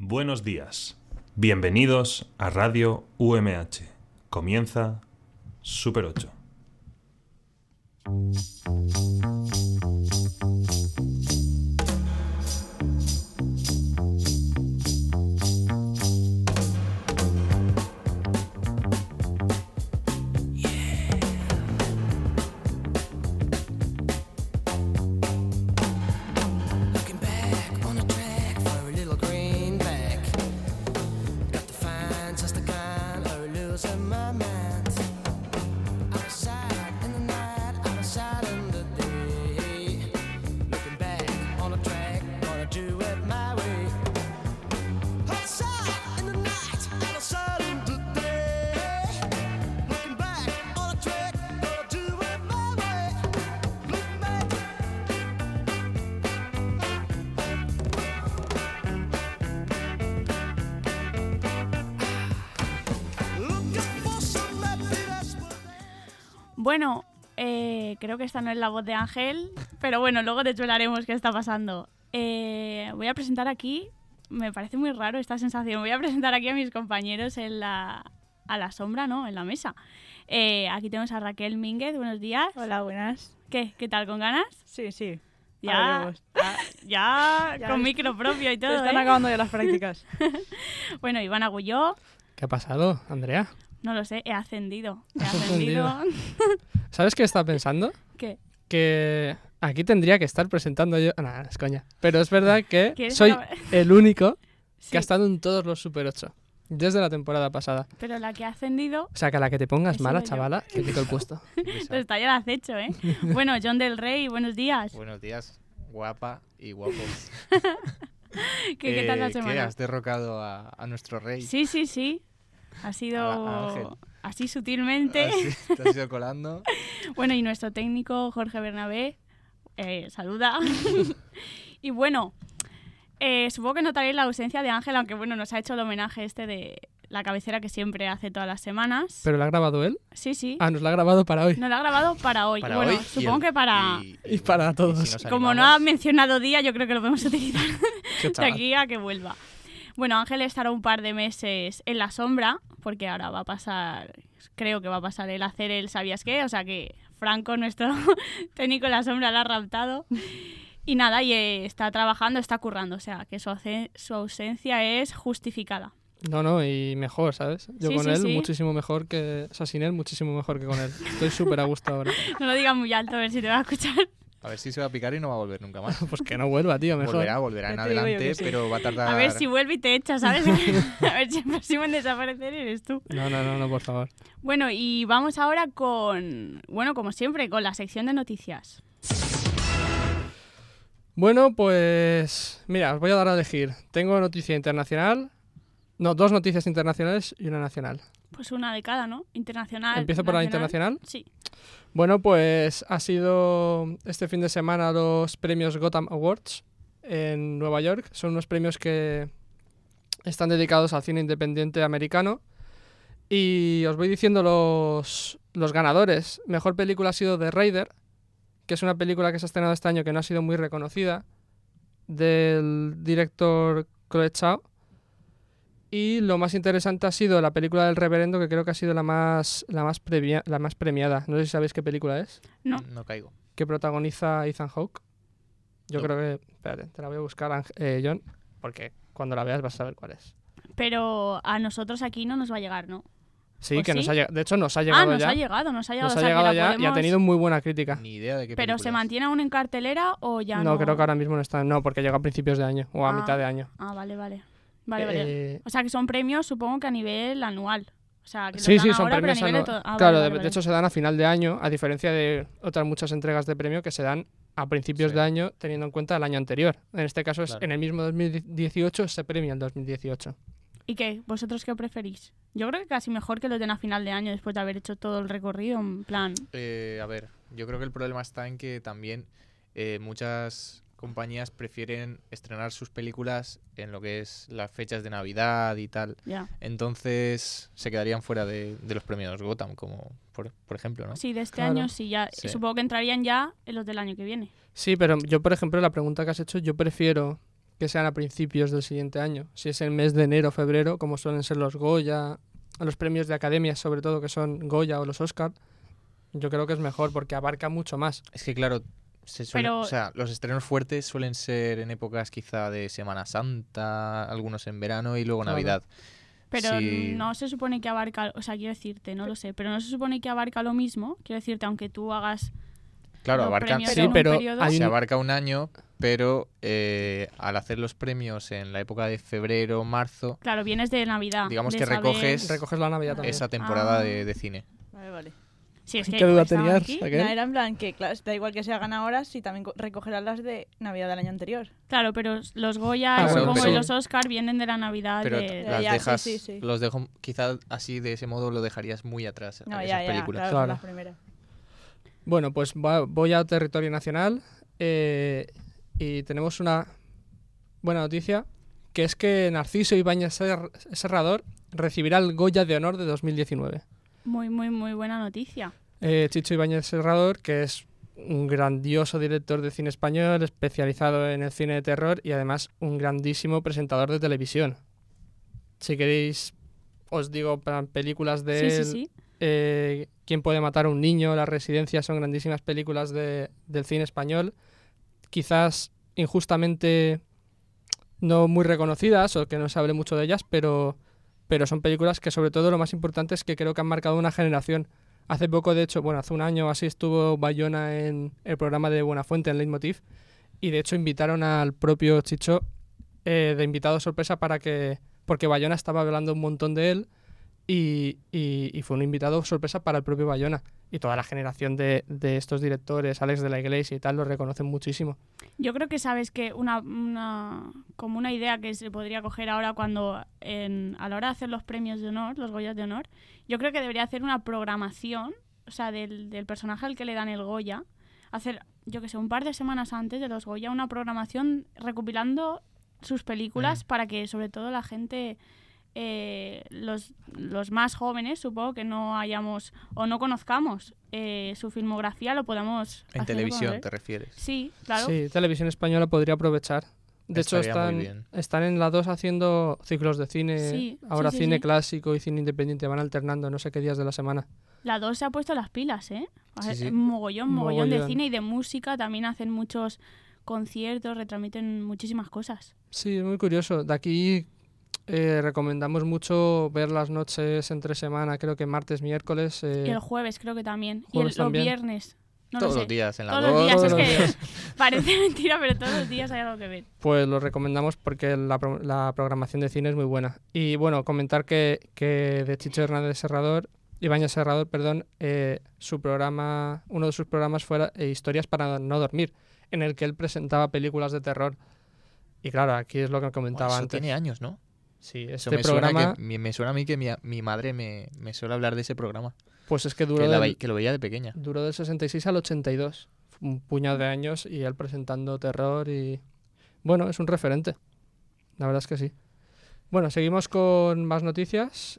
Buenos días. Bienvenidos a Radio UMH. Comienza Super 8. Bueno, creo que esta no es la voz de Ángel, pero bueno, luego desvelaremos qué está pasando. Voy a presentar aquí, me parece muy raro esta sensación, voy a presentar aquí a mis compañeros a la sombra, ¿no? En la mesa. Aquí tenemos a Raquel Mínguez, buenos días. Hola, buenas. ¿Qué tal, con ganas? Sí. Ya con micro propio y todo, Están acabando ya las prácticas. Bueno, Iván Agulló. ¿Qué ha pasado, Andrea? No lo sé, he ascendido. ¿Sabes qué estaba pensando? ¿Qué? Que aquí tendría que estar presentando yo... No, es coña. Pero es verdad que ¿Quieres soy acabar? el único Sí, que ha estado en todos los Super 8. Desde la temporada pasada. pero la que ha ascendido, O sea, que a la que te pongas He mala, sido yo. chavala, te quito el puesto. pues está ya el acecho, ¿eh? Bueno, John del Rey, buenos días. Buenos días, guapa y guapo. ¿Qué tal la ¿Qué? semana? ¿Has derrocado a nuestro rey? Sí. Ha sido A Ángel. así sutilmente. Así, te has ido colando. Bueno, y nuestro técnico Jorge Bernabé saluda. Y bueno, supongo que notaréis la ausencia de Ángel, aunque bueno, nos ha hecho el homenaje de la cabecera que siempre hace todas las semanas. ¿Pero la ha grabado él? Sí. Ah, nos la ha grabado para hoy. Nos lo ha grabado para hoy. Para Y bueno, hoy supongo que para... Y para todos. si nos Como no animamos, ha mencionado día, yo creo que lo podemos utilizar Qué de chaval. aquí a que vuelva. Bueno, Ángel estará un par de meses en la sombra, porque ahora va a pasar, creo que va a pasar el hacer el ¿sabías qué? O sea que Franco, nuestro técnico en la sombra, la ha raptado. Y nada, y está trabajando, está currando, o sea que su ausencia es justificada. No, y mejor, ¿sabes? Yo Sí, con sí, él sí. muchísimo mejor que... O sea, sin él muchísimo mejor que con él. Estoy súper a gusto ahora. No lo digas muy alto, a ver si te va a escuchar. a ver si se va a picar y no va a volver nunca más. Pues que no vuelva, tío, mejor. Volverá en Ya te digo yo adelante, que sí. pero va a tardar... A ver si vuelve y te echa, ¿sabes? A ver si el próximo en desaparecer eres tú. No, por favor. Bueno, y vamos ahora con, bueno, como siempre, con la sección de noticias. Bueno, pues mira, os voy a dar a elegir. Tengo noticia internacional. No, dos noticias internacionales y una nacional. Pues una de cada, ¿no? Internacional. ¿Empiezo por la nacional. internacional? Sí. Bueno, pues ha sido este fin de semana los premios Gotham Awards en Nueva York. Son unos premios que están dedicados al cine independiente americano. Y os voy diciendo los ganadores. Mejor película ha sido The Raider, que es una película que se ha estrenado este año que no ha sido muy reconocida, del director Chloe Zhao. Y lo más interesante ha sido la película del Reverendo, que creo que ha sido la más premiada. No sé si sabéis qué película es. No. No caigo. Que protagoniza Ethan Hawke. Yo No. creo que... Espérate, te la voy a buscar, John, porque cuando la veas vas a saber cuál es. Pero a nosotros aquí no nos va a llegar, ¿no? Sí, ¿O que sí? nos ha llegado. De hecho, nos ha llegado Nos ya. ha llegado. Nos O ha sea, que llegado la ya y ha podemos- tenido muy buena crítica. Ni idea de qué Pero película ¿se es. mantiene aún en cartelera o ya no? No, creo que ahora mismo no está. No, porque llega a principios de año o a mitad de año. Ah, vale. Vale. O sea, que son premios, supongo que a nivel anual. O sea, que los Sí, dan son ahora, pero a premios nivel de anuales. todo. Ah, Claro, vale. de hecho se dan a final de año, a diferencia de otras muchas entregas de premio que se dan a principios Sí. de año, teniendo en cuenta el año anterior. En este caso, Claro. en el mismo 2018 se premia el 2018. ¿Y qué? ¿Vosotros qué preferís? Yo creo que casi mejor que los den a final de año después de haber hecho todo el recorrido, en plan... A ver, yo creo que el problema está en que también muchas compañías prefieren estrenar sus películas en lo que es las fechas de Navidad y tal. Ya. Entonces se quedarían fuera de los premios Gotham, como por ejemplo, ¿no? Sí, de este Claro. año sí, ya. Sí. Supongo que entrarían ya en los del año que viene. Sí, pero yo, por ejemplo, la pregunta que has hecho, yo prefiero que sean a principios del siguiente año. Si es el mes de enero o febrero, como suelen ser los Goya, los premios de academia, sobre todo, que son Goya o los Oscar, yo creo que es mejor porque abarca mucho más. Es que claro, Pero- o sea, los estrenos fuertes suelen ser en épocas quizá de Semana Santa, algunos en verano y luego Claro. Navidad. Pero Sí. no se supone que abarca, o sea, quiero decirte, no lo sé, pero no se supone que abarca lo mismo, quiero decirte, aunque tú hagas Claro, los abarcan, premios Sí, en un pero periodo. hay se un- abarca un año, pero al hacer los premios en la época de febrero, marzo, Claro, vienes de Navidad. digamos de que saber- Recoges la Navidad también. esa temporada Ah. de cine. Vale. Sí, es que ¿Qué duda estaban tenías, aquí. Raquel? No, era en plan que, claro, da igual que se hagan ahora, si también recogerán las de Navidad del año anterior. Claro, pero los Goya, Ah, y bueno, supongo, pero- y los Oscar vienen de la Navidad Pero de... las Ya, sí, dejas, sí. los dejo, quizá así de ese modo lo dejarías muy atrás No, a ya, esas ya, películas. claro, Claro. son las primeras. Bueno, pues voy a territorio nacional y tenemos una buena noticia, que es que Narciso Ibáñez Serrador recibirá el Goya de Honor de 2019. Muy, muy, muy buena noticia. Chicho Ibáñez Serrador, que es un grandioso director de cine español, especializado en el cine de terror y además un grandísimo presentador de televisión. Si queréis, os digo películas de Sí, sí, él. sí. ¿Quién puede matar a un niño? La Residencia son grandísimas películas del cine español. Quizás injustamente no muy reconocidas o que no se hable mucho de ellas, pero son películas que sobre todo lo más importante es que creo que han marcado una generación. Hace poco, de hecho, bueno, hace un año o así estuvo Bayona en el programa de Buenafuente en Leitmotiv y de hecho invitaron al propio Chicho de invitado sorpresa porque Bayona estaba hablando un montón de él y fue un invitado sorpresa para el propio Bayona. Y toda la generación de estos directores, Alex de la Iglesia y tal, lo reconocen muchísimo. Yo creo que sabes que como una idea que se podría coger ahora cuando a la hora de hacer los premios de honor, los Goyas de honor, yo creo que debería hacer una programación, o sea, del personaje al que le dan el Goya, hacer, yo que sé, un par de semanas antes de los Goya, una programación recopilando sus películas para que sobre todo la gente... los más jóvenes, supongo que no hayamos o no conozcamos su filmografía, lo podamos En hacer televisión, conocer. ¿te refieres? Sí, claro. Sí, Televisión Española podría aprovechar. De hecho, Estaría muy bien. están en la 2 haciendo ciclos de cine. Sí, Ahora sí, cine sí. clásico y cine independiente. Van alternando no sé qué días de la semana. La 2 se ha puesto las pilas, ¿eh? Sí, sí. Mogollón de Mogollón. cine y de música. También hacen muchos conciertos, retransmiten muchísimas cosas. Sí, es muy curioso. De aquí recomendamos mucho ver las noches entre semana, creo que martes, miércoles. Y el jueves creo que también. Jueves y los también. viernes. No Todos lo sé. los días, en la Todos 2. los días, Todos es los que días. parece mentira, pero todos los días hay algo que ver. Pues lo recomendamos porque la programación de cine es muy buena. Y bueno, comentar que de Chicho Ibáñez Serrador, su programa, uno de sus programas fue Historias para no dormir, en el que él presentaba películas de terror. Y claro, aquí es lo que comentaba Eso antes. tiene años, ¿no? Sí, Eso este me programa, suena, me suena a mí que mi madre me suele hablar de ese programa. pues es que Que lo veía de pequeña. duró del 66 al 82. Un puñado de años y él presentando terror y... Bueno, es un referente. La verdad es que sí. Bueno, seguimos con más noticias.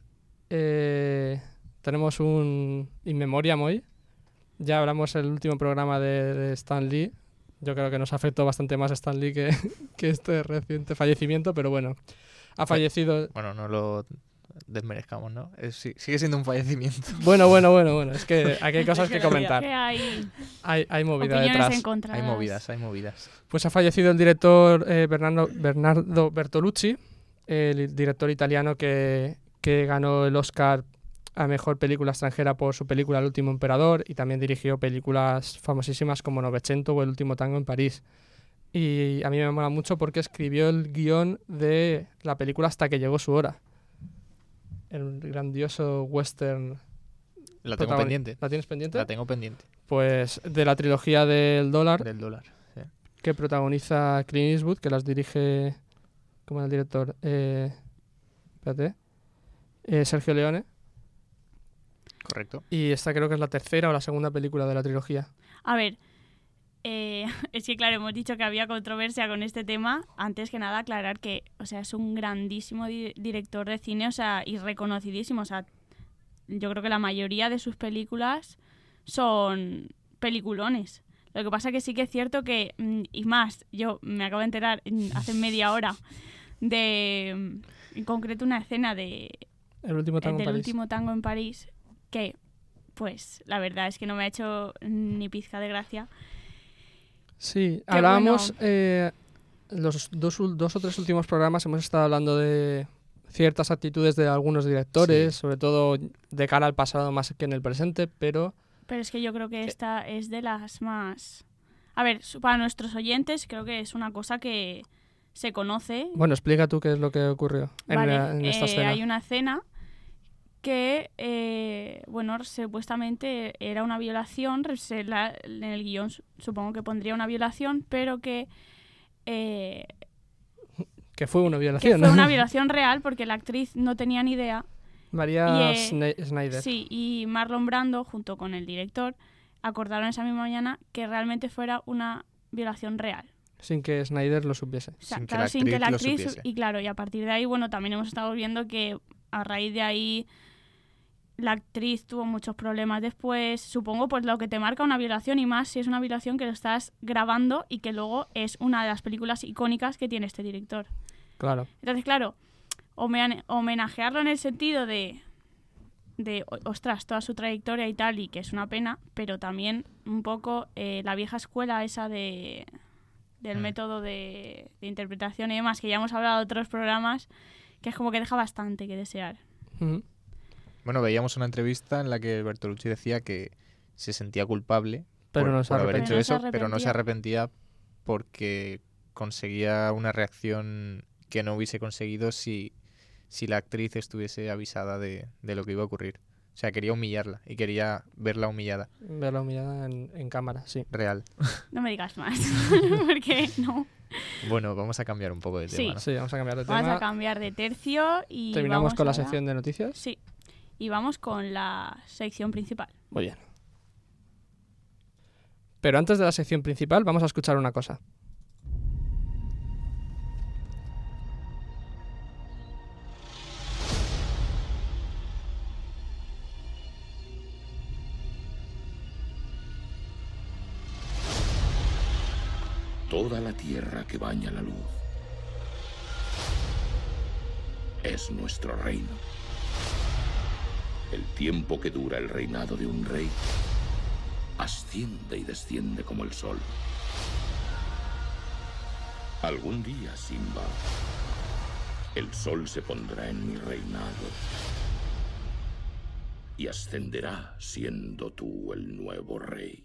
Tenemos un In Memoriam hoy. Ya hablamos el último programa de Stan Lee. Yo creo que nos afectó bastante más Stan Lee que este reciente fallecimiento, pero bueno, ha fallecido... Bueno, no lo desmerezcamos, ¿no? Sigue siendo un fallecimiento. Bueno, es que aquí hay cosas que comentar. Que hay Hay movida opiniones detrás. encontradas. Hay movidas. Pues ha fallecido el director Bernardo Bertolucci, el director italiano que ganó el Oscar a Mejor Película Extranjera por su película El Último Emperador y también dirigió películas famosísimas como Novecento o El Último Tango en París. Y a mí me mola mucho porque escribió el guión de la película Hasta que llegó su hora. El grandioso western. La tengo pendiente. ¿La tienes pendiente? La tengo pendiente Pues de la trilogía del dólar, del dólar. Sí. que protagoniza Clint Eastwood, que las dirige, ¿cómo era el director? Sergio Leone. Correcto. Y esta creo que es la tercera o la segunda película de la trilogía. A ver, es que claro, hemos dicho que había controversia con este tema. Antes que nada, aclarar que, o sea, es un grandísimo director de cine, o sea, y reconocidísimo. O sea, yo creo que la mayoría de sus películas son peliculones. Lo que pasa que sí que es cierto que, y más, yo me acabo de enterar hace media hora de, en concreto, una escena de El último tango en del París. último tango en París, que, pues, la verdad es que no me ha hecho ni pizca de gracia. Sí, Qué hablábamos, los dos o tres últimos programas hemos estado hablando de ciertas actitudes de algunos directores, Sí. sobre todo de cara al pasado más que en el presente, pero Pero es que yo creo que esta es de las más... A ver, para nuestros oyentes creo que es una cosa que se conoce. bueno, explica tú qué es lo que ocurrió Vale, en esta escena. hay una escena que, bueno, supuestamente era una violación, en el guión supongo que pondría una violación, pero que Que fue una que violación. fue una violación real porque la actriz no tenía ni idea. María Y, Schneider. Sí, y Marlon Brando, junto con el director, acordaron esa misma mañana que realmente fuera una violación real. Sin que Schneider lo supiese. O sea, Sin que claro, la sin que la actriz lo actriz... supiese. Y claro, y a partir de ahí, bueno, también hemos estado viendo que a raíz de ahí la actriz tuvo muchos problemas después. Supongo, pues, lo que te marca una violación, y más si es una violación que lo estás grabando y que luego es una de las películas icónicas que tiene este director. Claro. Entonces, claro, homenajearlo en el sentido de ostras, toda su trayectoria y tal, y que es una pena, pero también un poco la vieja escuela esa del método de interpretación y demás, que ya hemos hablado de otros programas, que es como que deja bastante que desear. Ujú. Bueno, veíamos una entrevista en la que Bertolucci decía que se sentía culpable Pero no se por haber arrepentía. hecho Pero no se eso, pero no se arrepentía. arrepentía porque conseguía una reacción que no hubiese conseguido si la actriz estuviese avisada de lo que iba a ocurrir. O sea, quería humillarla y quería verla humillada, Verla humillada en cámara, sí. real. No me digas más, porque no. Bueno, vamos a cambiar un poco de tema, Sí. ¿no? Sí, vamos a cambiar de Vamos tema. a cambiar de tercio y Terminamos vamos con la ahora- sección de noticias. Sí, y vamos con la sección principal. Muy bien. Pero antes de la sección principal, vamos a escuchar una cosa. Toda la tierra que baña la luz es nuestro reino. El tiempo que dura el reinado de un rey asciende y desciende como el sol. Algún día, Simba, el sol se pondrá en mi reinado y ascenderá siendo tú el nuevo rey.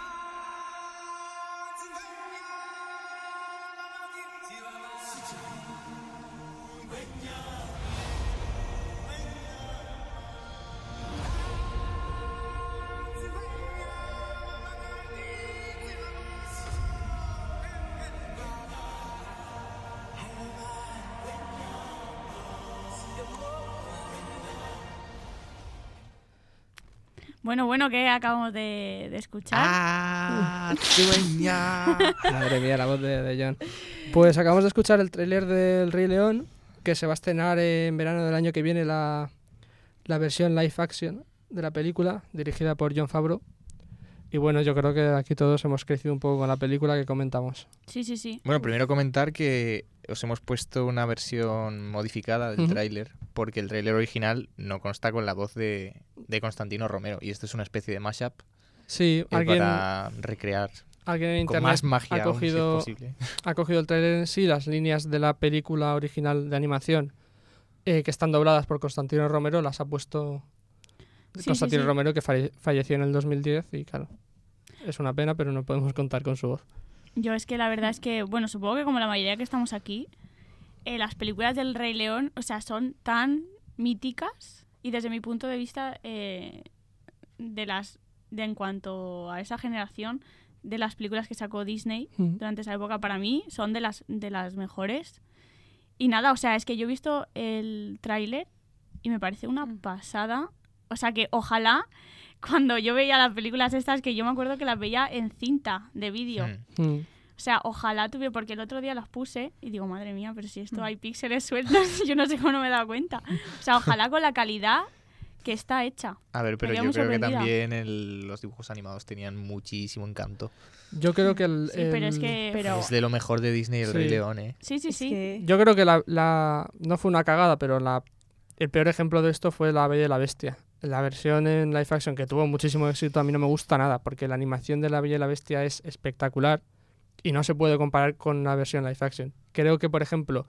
Bueno, ¿qué acabamos de escuchar? ¡Ah! ¡Dueña! Madre mía, la voz de John. Pues acabamos de escuchar el tráiler del Rey León, que se va a estrenar en verano del año que viene la versión live action de la película, dirigida por Jon Favreau. Y bueno, yo creo que aquí todos hemos crecido un poco con la película que comentamos. Sí. Bueno, primero comentar que os hemos puesto una versión modificada del Ujú. tráiler, porque el tráiler original no consta con la voz de Constantino Romero, y esto es una especie de mashup Sí, alguien para recrear en con internet más magia ha aún, si es cogido, posible. ha cogido el tráiler en sí, las líneas de la película original de animación que están dobladas por Constantino Romero, las ha puesto Constantino sí. Romero, que falleció en el 2010, y claro, es una pena, pero no podemos contar con su voz. Yo es que la verdad es que, bueno, supongo que como la mayoría que estamos aquí, las películas del Rey León, o sea, son tan míticas y desde mi punto de vista, en cuanto a esa generación, de las películas que sacó Disney durante esa época, para mí son de las mejores. Y nada, o sea, es que yo he visto el tráiler y me parece una pasada. O sea, que ojalá cuando yo veía las películas estas, que yo me acuerdo que las veía en cinta de vídeo. Mm. O sea, ojalá tuviera, porque el otro día las puse y digo, madre mía, pero si esto hay píxeles sueltos, yo no sé cómo no me he dado cuenta. O sea, ojalá con la calidad que está hecha. A ver, pero Me quedé yo muy creo que sorprendida. también los dibujos animados tenían muchísimo encanto. Yo creo que Sí, pero es que... Pero Es de lo mejor de Disney el Sí. Rey León, ¿eh? Sí, sí, es sí. que Yo creo que no fue una cagada, pero el peor ejemplo de esto fue La Bella y la Bestia. La versión en live action que tuvo muchísimo éxito a mí no me gusta nada, porque la animación de La Bella y la Bestia es espectacular y no se puede comparar con una versión live action. Creo que, por ejemplo,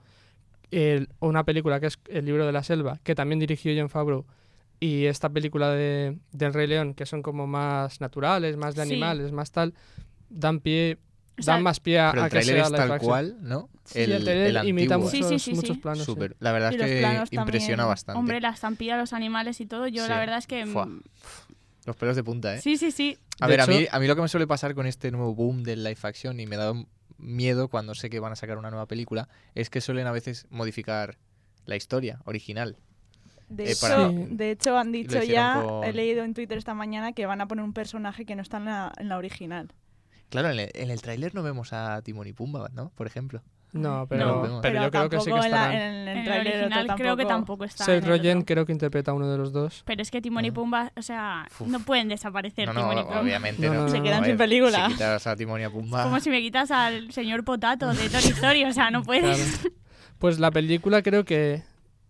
una película que es El libro de la selva, que también dirigió Jon Favreau, y esta película del Rey León, que son como más naturales, más de Sí. animales, más tal, dan O sea, más pie a Pero el que sea tráiler es live tal action. cual, ¿no? Sí, el trailer imita antiguo. Sí, sí, sí, muchos sí. planos. sí. Súper. La verdad Y es los que planos impresiona también. bastante. Hombre, la estampilla, los animales y todo, yo Sí. la verdad es que... Fua. Los pelos de punta, ¿eh? Sí, sí, sí. A De ver, hecho- a mí lo que me suele pasar con este nuevo boom del live action y me da miedo cuando sé que van a sacar una nueva película es que suelen a veces modificar la historia original. de para- hecho, de hecho han dicho hicieron ya, con- he leído en Twitter esta mañana que van a poner un personaje que no está en la original. Claro, en el tráiler no vemos a Timón y Pumba, ¿no? Por ejemplo. No, pero, No, vemos. pero yo creo que sí que tampoco estarán. en En el el tráiler original otro creo que tampoco está. Seth en el Rogen otro. creo que interpreta a uno de los dos. Pero es que Timón y Mm. Pumba, o sea, Uf. no pueden desaparecer No, Timón y Pumba. obviamente No, no. no, Se no. quedan A sin ver, película. Si quitas a Timón y a Pumba... Como si me quitas al señor Potato de Toy Story, o sea, no puedes. Claro. Pues la película creo que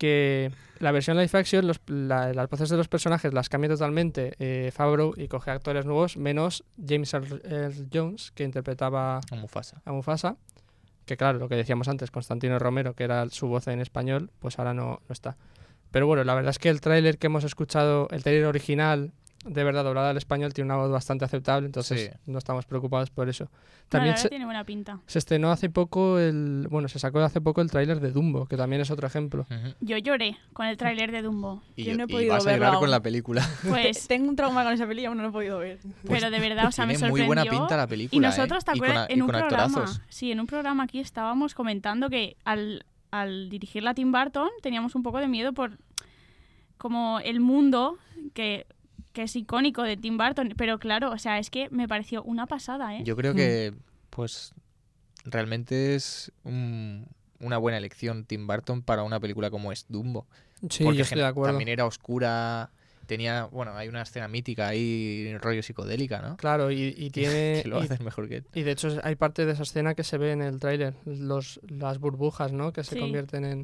la versión live action, las voces de los personajes las cambia totalmente Favreau y coge actores nuevos, menos James Earl Jones, que interpretaba a Mufasa. a Mufasa. Que claro, lo que decíamos antes, Constantino Romero, que era su voz en español, pues ahora no está. Pero bueno, la verdad es que el tráiler que hemos escuchado, el tráiler original, de verdad doblado al español, tiene una voz bastante aceptable, entonces Sí. no estamos preocupados por eso. No, la También verdad se, tiene buena pinta. se estrenó hace poco se sacó hace poco el tráiler de Dumbo, que también es otro ejemplo. Ujú. Yo lloré con el tráiler de Dumbo. Y, Yo no he y podido vas a verlo llorar con aún. la película. Pues, Tengo un trauma con esa peli y aún no lo he podido ver. pero de verdad, o sea, me Tiene sorprendió. muy buena pinta la película, Y nosotros, ¿te ¿eh? Y con acuerdas? a- y En un con programa. actorazos. Sí, en un programa aquí estábamos comentando que al dirigirla Tim Burton teníamos un poco de miedo por como el mundo que es icónico de Tim Burton. Pero claro, o sea, es que me pareció una pasada, ¿eh? Yo creo que, pues, realmente es una buena elección Tim Burton para una película como es Dumbo. Sí, Porque yo estoy de acuerdo. también era oscura, tenía, bueno, hay una escena mítica ahí, rollo psicodélica, ¿no? Claro, y tiene... Que lo y- haces mejor que... Y de hecho hay parte de esa escena que se ve en el tráiler, las burbujas, ¿no? Que se Sí. convierten en...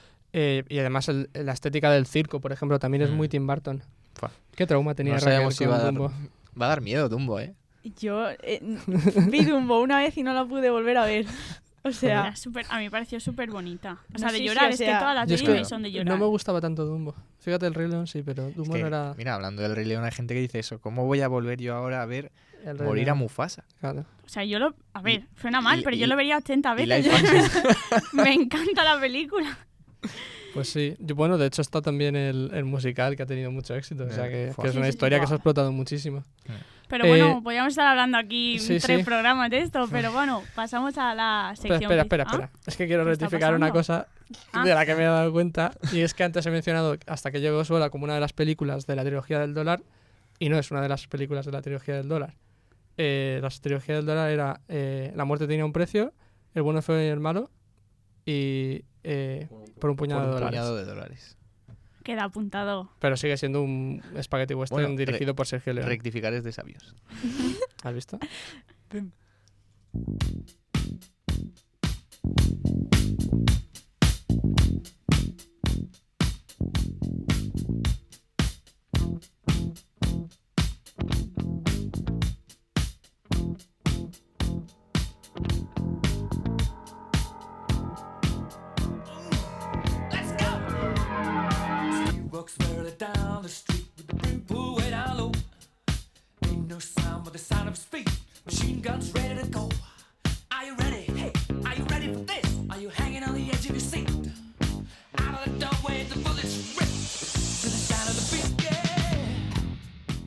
y además la estética del circo, por ejemplo, también es muy Tim Burton. Fua. ¿Qué trauma tenía No Raquel sabemos si con va a dar, Dumbo? va a dar miedo Dumbo, ¿eh? Yo vi Dumbo una vez y no la pude volver a ver. O sea, Era a mí me pareció súper bonita. O No, sea, de sí, sí, llorar, o es que sea, todas las Yo es Disney que son de llorar. no me gustaba tanto Dumbo. Fíjate, el Rey León sí, pero Es Dumbo que, no era mira, hablando del Rey León, hay gente que dice eso. ¿Cómo voy a volver yo ahora a ver el Rey morir a León. Mufasa? Claro. O sea, a ver, suena mal, pero yo lo vería 80 Y veces. live action. Me encanta la película. Pues sí, bueno, de hecho está también el musical que ha tenido mucho éxito, o sea que Fua. es Sí, una sí, historia que se ha Buah. explotado muchísimo. Pero bueno, podríamos estar hablando aquí sí, 3 sí. programas de esto, pero bueno, pasamos a la sección. Espera. Es que quiero ¿Qué está rectificar una cosa Ah. de la que me he dado cuenta, y es que antes he mencionado Hasta que llegó sola como una de las películas de la trilogía del dólar, y no es una de las películas de la trilogía del dólar. La trilogía del dólar era La muerte tenía un precio, El bueno fue el malo, y Por un puñado Por un de dólares. puñado de dólares. Queda apuntado. Pero sigue siendo un spaghetti western Bueno, dirigido por Sergio Leone. Rectificar es de sabios. ¿Has visto? He walks barely down the street with the brim pulled way down low. Ain't no sound but the sound of his feet. Machine guns ready to go. Are you ready? Hey, are you ready for this? Are you hanging on the edge of your seat? Out of the doorway, the bullets rip to the sound of the beat. Yeah.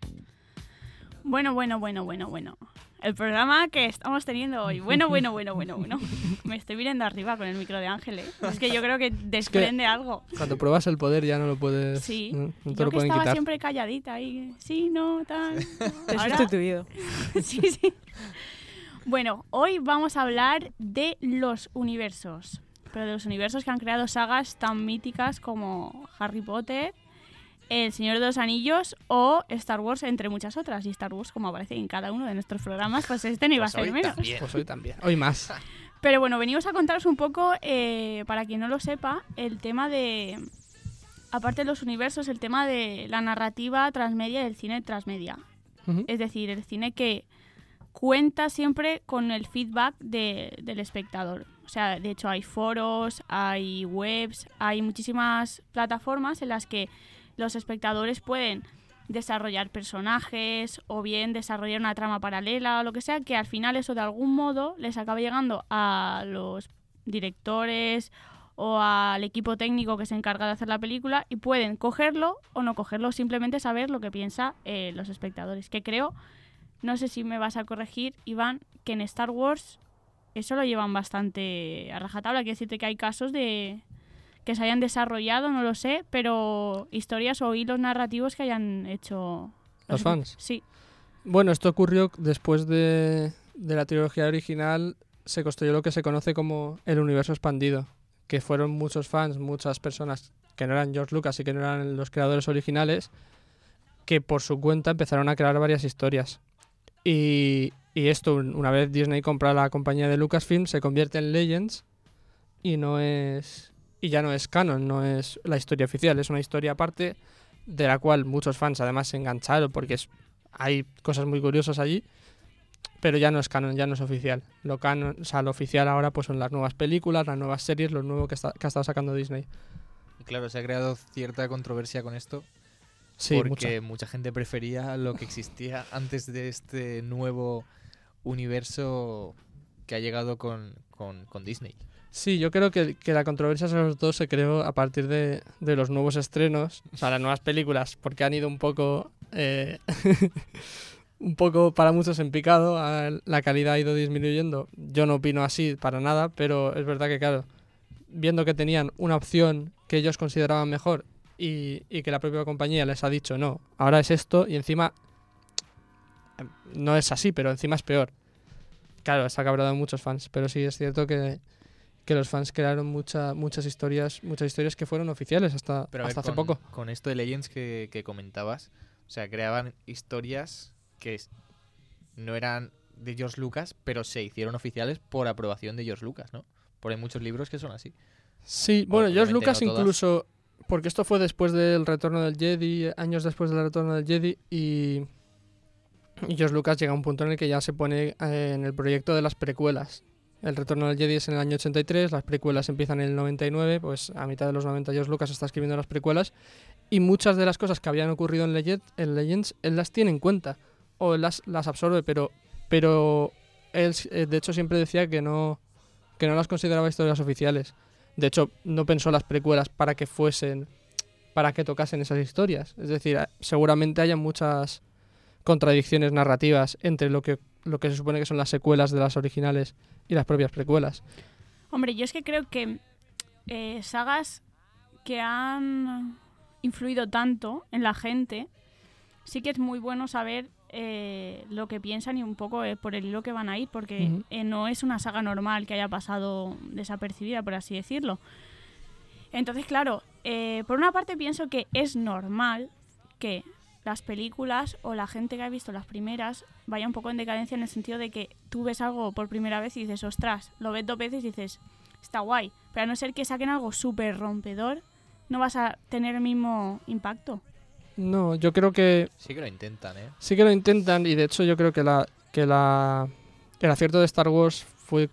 Bueno. El programa que estamos teniendo hoy. Bueno. Me estoy mirando arriba con el micro de Ángel, ¿eh? Es que yo creo que desprende algo. Cuando pruebas el poder ya no lo puedes... Sí. No te Yo lo que pueden estaba quitar. siempre calladita ahí. Sí, no, tal. te he Ahora- sustituido. Sí. Bueno, hoy vamos a hablar de los universos. Pero de los universos que han creado sagas tan míticas como Harry Potter, El Señor de los Anillos o Star Wars, entre muchas otras. Y Star Wars, como aparece en cada uno de nuestros programas, pues este no iba a ser menos. Pues hoy también. Hoy más. Pero bueno, venimos a contaros un poco, para quien no lo sepa, el tema de, aparte de los universos, el tema de la narrativa transmedia y el cine transmedia. Ujú. Es decir, el cine que cuenta siempre con el feedback del espectador. O sea, de hecho hay foros, hay webs, hay muchísimas plataformas en las que los espectadores pueden desarrollar personajes o bien desarrollar una trama paralela o lo que sea, que al final eso de algún modo les acaba llegando a los directores o al equipo técnico que se encarga de hacer la película y pueden cogerlo o no cogerlo, simplemente saber lo que piensan los espectadores. Que creo, no sé si me vas a corregir, Iván, que en Star Wars eso lo llevan bastante a rajatabla. Quiero decirte que hay casos de que se hayan desarrollado, no lo sé, pero historias o hilos narrativos que hayan hecho ¿Los fans? Sí. Bueno, esto ocurrió después de la trilogía original. Se construyó lo que se conoce como el universo expandido, que fueron muchos fans, muchas personas que no eran George Lucas y que no eran los creadores originales, que por su cuenta empezaron a crear varias historias. Y esto, una vez Disney compra la compañía de Lucasfilm, se convierte en Legends y ya no es canon, no es la historia oficial, es una historia aparte de la cual muchos fans además se engancharon porque hay cosas muy curiosas allí, pero ya no es canon, ya no es oficial. Lo oficial ahora pues son las nuevas películas, las nuevas series, lo nuevo que ha estado sacando Disney. Y claro, se ha creado cierta controversia con esto. Sí, porque mucha gente prefería lo que existía antes de este nuevo universo que ha llegado con Disney. Sí, yo creo que la controversia sobre todo se creó a partir de los nuevos estrenos, o sea, las nuevas películas, porque han ido un poco un poco para muchos en picado, la calidad ha ido disminuyendo. Yo no opino así para nada, pero es verdad que, claro, viendo que tenían una opción que ellos consideraban mejor y que la propia compañía les ha dicho no, ahora es esto y encima no es así, pero encima es peor. Claro, está cabrado de muchos fans, pero sí es cierto que los fans crearon muchas historias que fueron oficiales hasta hace poco. Con esto de Legends que comentabas, o sea, creaban historias que no eran de George Lucas, pero se hicieron oficiales por aprobación de George Lucas, ¿no? Porque hay muchos libros que son así. Sí, bueno, George Obviamente Lucas no todas. incluso, porque esto fue después del Retorno del Jedi, años después del Retorno del Jedi, y George Lucas llega a un punto en el que ya se pone en el proyecto de las precuelas. El Retorno del Jedi es en el año 83, las precuelas empiezan en el 99, pues a mitad de los 90 George Lucas está escribiendo las precuelas y muchas de las cosas que habían ocurrido en Legends él las tiene en cuenta o las absorbe, pero él de hecho siempre decía que no las consideraba historias oficiales. De hecho, no pensó las precuelas para que tocasen esas historias. Es decir, seguramente haya muchas contradicciones narrativas entre lo que se supone que son las secuelas de las originales y las propias precuelas. Hombre, yo es que creo que sagas que han influido tanto en la gente, sí que es muy bueno saber lo que piensan y un poco por el hilo que van a ir, porque no es una saga normal que haya pasado desapercibida, por así decirlo. Entonces, claro, por una parte pienso que es normal que las películas o la gente que ha visto las primeras vaya un poco en decadencia en el sentido de que tú ves algo por primera vez y dices, ostras, lo ves 2 veces y dices, está guay, pero a no ser que saquen algo súper rompedor, no vas a tener el mismo impacto. No, yo creo que Sí que lo intentan, ¿eh? sí que lo intentan y de hecho yo creo que el acierto de Star Wars fue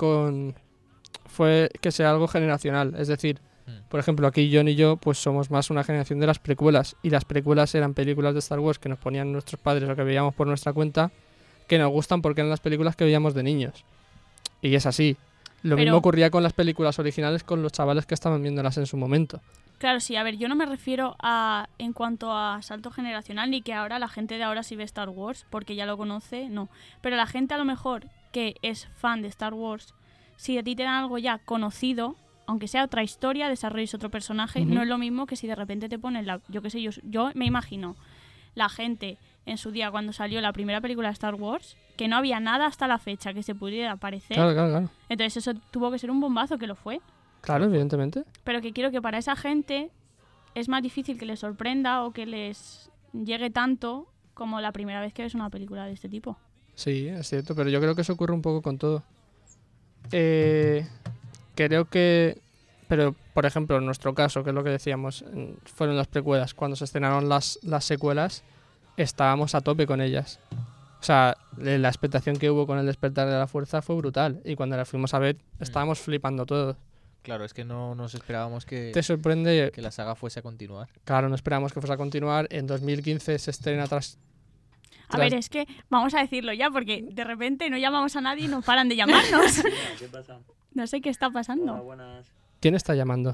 que sea algo generacional, es decir, por ejemplo, aquí John y yo pues somos más una generación de las precuelas y las precuelas eran películas de Star Wars que nos ponían nuestros padres o que veíamos por nuestra cuenta que nos gustan porque eran las películas que veíamos de niños. Y es así. Lo mismo ocurría con las películas originales con los chavales que estaban viéndolas en su momento. Claro, sí, a ver, yo no me refiero en cuanto a salto generacional ni que ahora la gente de ahora sí ve Star Wars porque ya lo conoce, no. Pero la gente a lo mejor que es fan de Star Wars, si a ti te dan algo ya conocido, aunque sea otra historia, desarrolles otro personaje, no es lo mismo que si de repente te ponen yo qué sé, yo me imagino la gente en su día cuando salió la primera película de Star Wars, que no había nada hasta la fecha que se pudiera aparecer. Claro. Entonces eso tuvo que ser un bombazo, que lo fue. Claro, evidentemente. Pero que quiero que para esa gente es más difícil que les sorprenda o que les llegue tanto como la primera vez que ves una película de este tipo. Sí, es cierto, pero yo creo que eso ocurre un poco con todo. Creo que... Pero, por ejemplo, en nuestro caso, que es lo que decíamos, fueron las precuelas. Cuando se estrenaron las secuelas, estábamos a tope con ellas. O sea, la expectación que hubo con El despertar de la fuerza fue brutal. Y cuando la fuimos a ver, estábamos flipando todos. Claro, es que no nos esperábamos que Te sorprende... la saga fuese a continuar. Claro, no esperábamos que fuese a continuar. En 2015 se estrena tras... A ver, es que vamos a decirlo ya, porque de repente no llamamos a nadie y no paran de llamarnos. ¿Qué pasa? No sé qué está Hola, pasando. buenas. ¿Quién está llamando?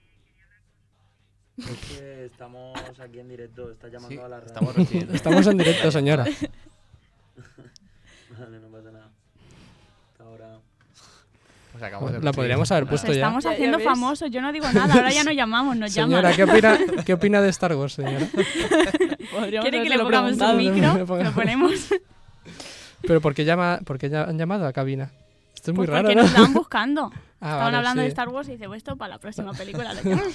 Es que estamos aquí en directo, está llamando Sí, a la radio. estamos recibiendo. Estamos en directo, señora. Vale, no pasa nada. Hasta ahora. Pues acabamos de La podríamos haber Nos puesto ya. estamos Ya haciendo ves. famosos. Yo no digo nada, ahora ya no llamamos, nos Señora, llaman. ¿qué opina de Star Wars, señora? Podríamos ¿Quiere que le habérselo pongamos un preguntado. micro? Le pongamos- Lo ponemos. ¿Pero por qué ya han llamado a cabina? Esto es muy Pues raro, porque ¿no? nos estaban buscando. Ah, Estaban vale, hablando sí. de Star Wars y dice, pues esto para la próxima película lo llamamos.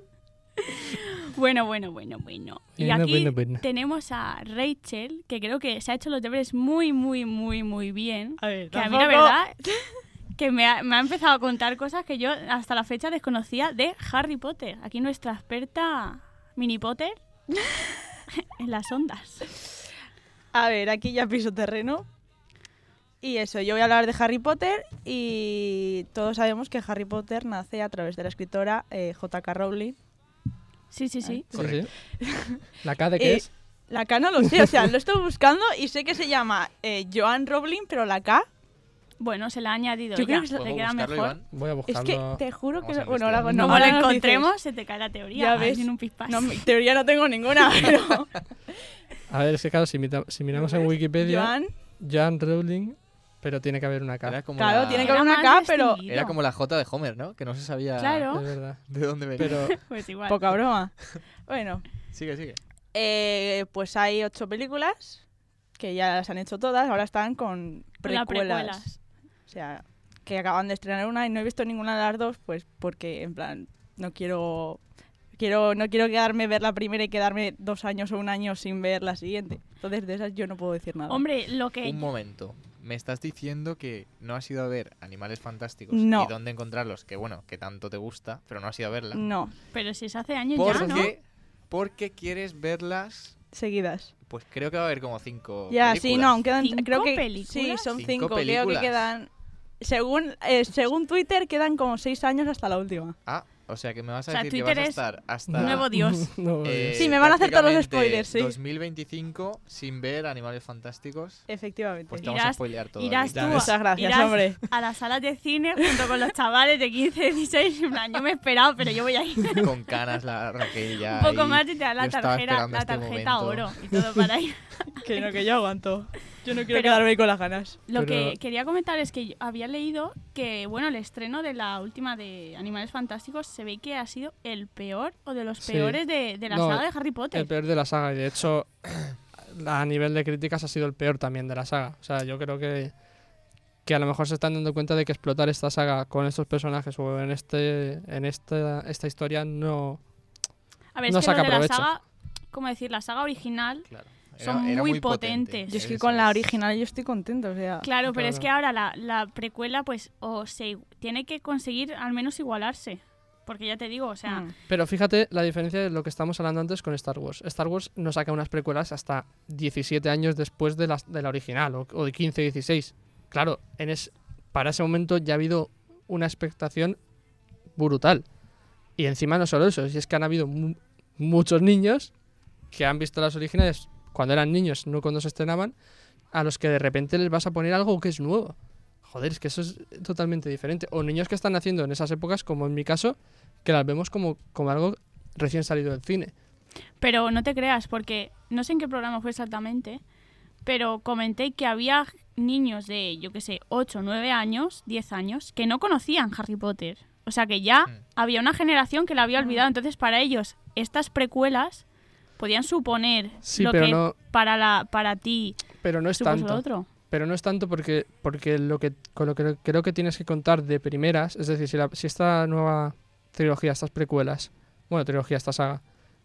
Bueno. Y aquí Bueno. tenemos a Rachel, que creo que se ha hecho los deberes muy bien. A ver, Que a mí la verdad que me ha empezado a contar cosas que yo hasta la fecha desconocía de Harry Potter. Aquí nuestra experta Mini Potter en las ondas. A ver, aquí ya piso terreno. Y eso, yo voy a hablar de Harry Potter y todos sabemos que Harry Potter nace a través de la escritora J.K. Rowling. Sí. Sí, sí. Correcto. ¿La K de qué es? La K no lo sé, o sea, lo estoy buscando y sé que se llama Joan Rowling, pero la K Bueno, se la ha añadido Yo creo ya. que se- Le ¿Podemos queda buscarlo, mejor. Iván? Voy a es buscarlo. que te juro que... Vamos a Bueno, ahora, investigar. no, Como ahora lo nos dices. encontremos, se te cae la teoría. Ya Ahí ves. en un pispás. No, mi teoría no tengo ninguna, pero... A ver, es que claro, si miramos en Wikipedia, Joan, Joan Rowling, pero tiene que haber una K. Era como claro, la... tiene que Era haber una más K, pero distinguido. Era como la J de Homer, ¿no? Que no se sabía Claro. Es verdad. de dónde venía. Pero Pues igual. poca broma. Bueno, Sigue. pues hay 8 películas que ya las han hecho todas, ahora están con Las precuelas. O sea, que acaban de estrenar una y no he visto ninguna de las dos, pues porque en plan no quiero quedarme ver la primera y quedarme 2 años o 1 año sin ver la siguiente. Entonces de esas yo no puedo decir nada. Hombre, lo que... Un momento. Me estás diciendo que no has ido a ver Animales Fantásticos No. y dónde encontrarlos, que bueno, que tanto te gusta, pero no has ido a verla. No, Pero si es hace años ¿Por ya, ¿no? qué? Porque quieres verlas. seguidas. Pues creo que va a haber como 5 Ya, películas. sí, no, aún quedan, ¿Cinco creo que películas? sí, son 5 5, creo que películas. quedan según Twitter quedan como 6 años hasta la última. Ah, o sea que me vas a O sea, decir que Twitter vas a es estar hasta Nuevo Dios. no, Sí, me van a hacer todos los prácticamente spoilers, sí. 2025 sin ver Animales Fantásticos. Efectivamente. Pues te vamos a Irás- spoilear todo. Irás aquí. tú Muchas gracias, irás hombre. a las salas de cine junto con los chavales de 15, 16. En plan, yo me he esperado, pero yo voy a ir Con canas la Raquel ya. un poco ahí. más y te dan Yo la estaba tarjeta, esperando la este tarjeta momento. oro y todo para ir. Que no, que yo aguanto. Yo no quiero Pero- quedarme ahí con las ganas. Lo Pero- que quería comentar es que yo había leído que, bueno, el estreno de la última de Animales Fantásticos se ve que ha sido el peor o de los Sí. peores de la No, saga de Harry Potter. el peor de la saga. Y de hecho, a nivel de críticas ha sido el peor también de la saga. O sea, yo creo que a lo mejor se están dando cuenta de que explotar esta saga con estos personajes o en esta historia no... A ver, no es que saca los de la provecho. saga, ¿cómo decir? La saga original. Claro. Son muy potentes. Yo es que Eso con la es. original yo estoy contento, o sea... Claro, pero es Claro. que ahora la precuela, pues, o se tiene que conseguir al menos igualarse. Porque ya te digo, o sea, Pero fíjate la diferencia de lo que estamos hablando antes con Star Wars. Star Wars no saca unas precuelas hasta 17 años después de la original, o de 15, 16. Claro, para ese momento ya ha habido una expectación brutal. Y encima no solo eso, si es que han habido muchos niños que han visto las originales cuando eran niños, no cuando se estrenaban, a los que de repente les vas a poner algo que es nuevo. Joder, es que eso es totalmente diferente. O niños que están naciendo en esas épocas, como en mi caso, que las vemos como algo recién salido del cine. pero no te creas, porque no sé en qué programa fue exactamente, pero comenté que había niños de, yo qué sé, 8, 9 años, 10 años, que no conocían Harry Potter. O sea que ya había una generación que la había olvidado. Entonces, para ellos, estas precuelas podían suponer Sí, lo pero que no- para ti Pero no es supuso tanto. lo otro. Pero no es tanto porque con lo que creo que tienes que contar de primeras, es decir, si esta nueva trilogía, estas precuelas, esta saga,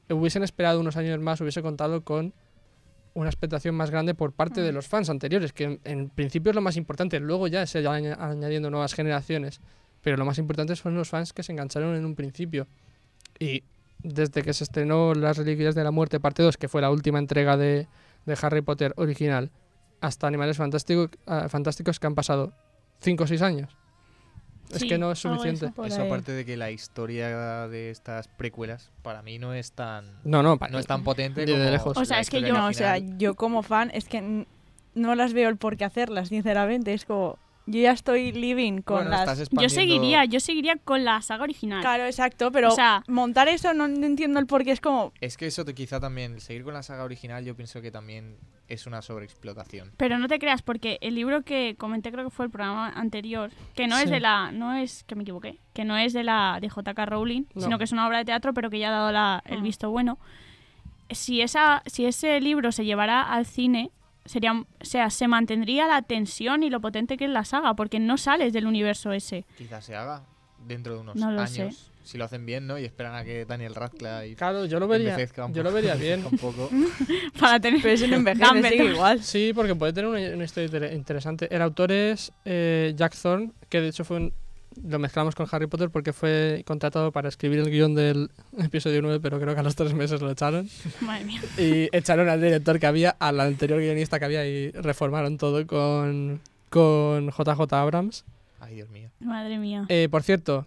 hubiesen esperado unos años más, hubiese contado con una expectación más grande por parte de los fans anteriores, que en principio es lo más importante. Luego ya se van añadiendo nuevas generaciones, pero lo más importante son los fans que se engancharon en un principio. Y desde que se estrenó Las Reliquias de la Muerte parte 2, que fue la última entrega de Harry Potter original, hasta Animales Fantásticos, que han pasado 5 o 6 años. Es Sí, que no es algo suficiente. eso. Por Eso ahí. aparte de que la historia de estas precuelas para mí no es tan No es tan potente ni de como lejos. O sea, la es que historia yo- No, o sea, original. yo como fan es que no las veo el por qué hacerlas, sinceramente. Es como, yo ya estoy living con Bueno, las... estás Yo expandiendo- seguiría con la saga original. Claro, exacto, pero O sea- montar eso no entiendo el por qué. Es como, Es que eso quizá también, seguir con la saga original, yo pienso que también es una sobreexplotación. Pero no te creas, porque el libro que comenté, creo que fue el programa anterior, que no es Sí. de la... No es... Que me equivoqué. Que no es de J.K. Rowling, No. sino que es una obra de teatro, pero que ya ha dado el visto bueno. Si ese libro se llevara al cine, se mantendría la tensión y lo potente que es la saga, porque no sales del universo ese. Quizás se haga dentro de unos No lo años, sé. si lo hacen bien, ¿no? Y esperan a que Daniel Radcliffe Claro, yo lo vería bien. un poco. Para tener... pero eso no envejece, Dumbledore. sigue igual. Sí, porque puede tener una historia interesante. El autor es Jack Thorne, que de hecho lo mezclamos con Harry Potter porque fue contratado para escribir el guión del episodio 9, pero creo que a los 3 meses lo echaron. Madre mía. Y echaron al director que había, al anterior guionista que había, y reformaron todo con JJ Abrams. Ay, Dios mío. Madre mía. Por cierto,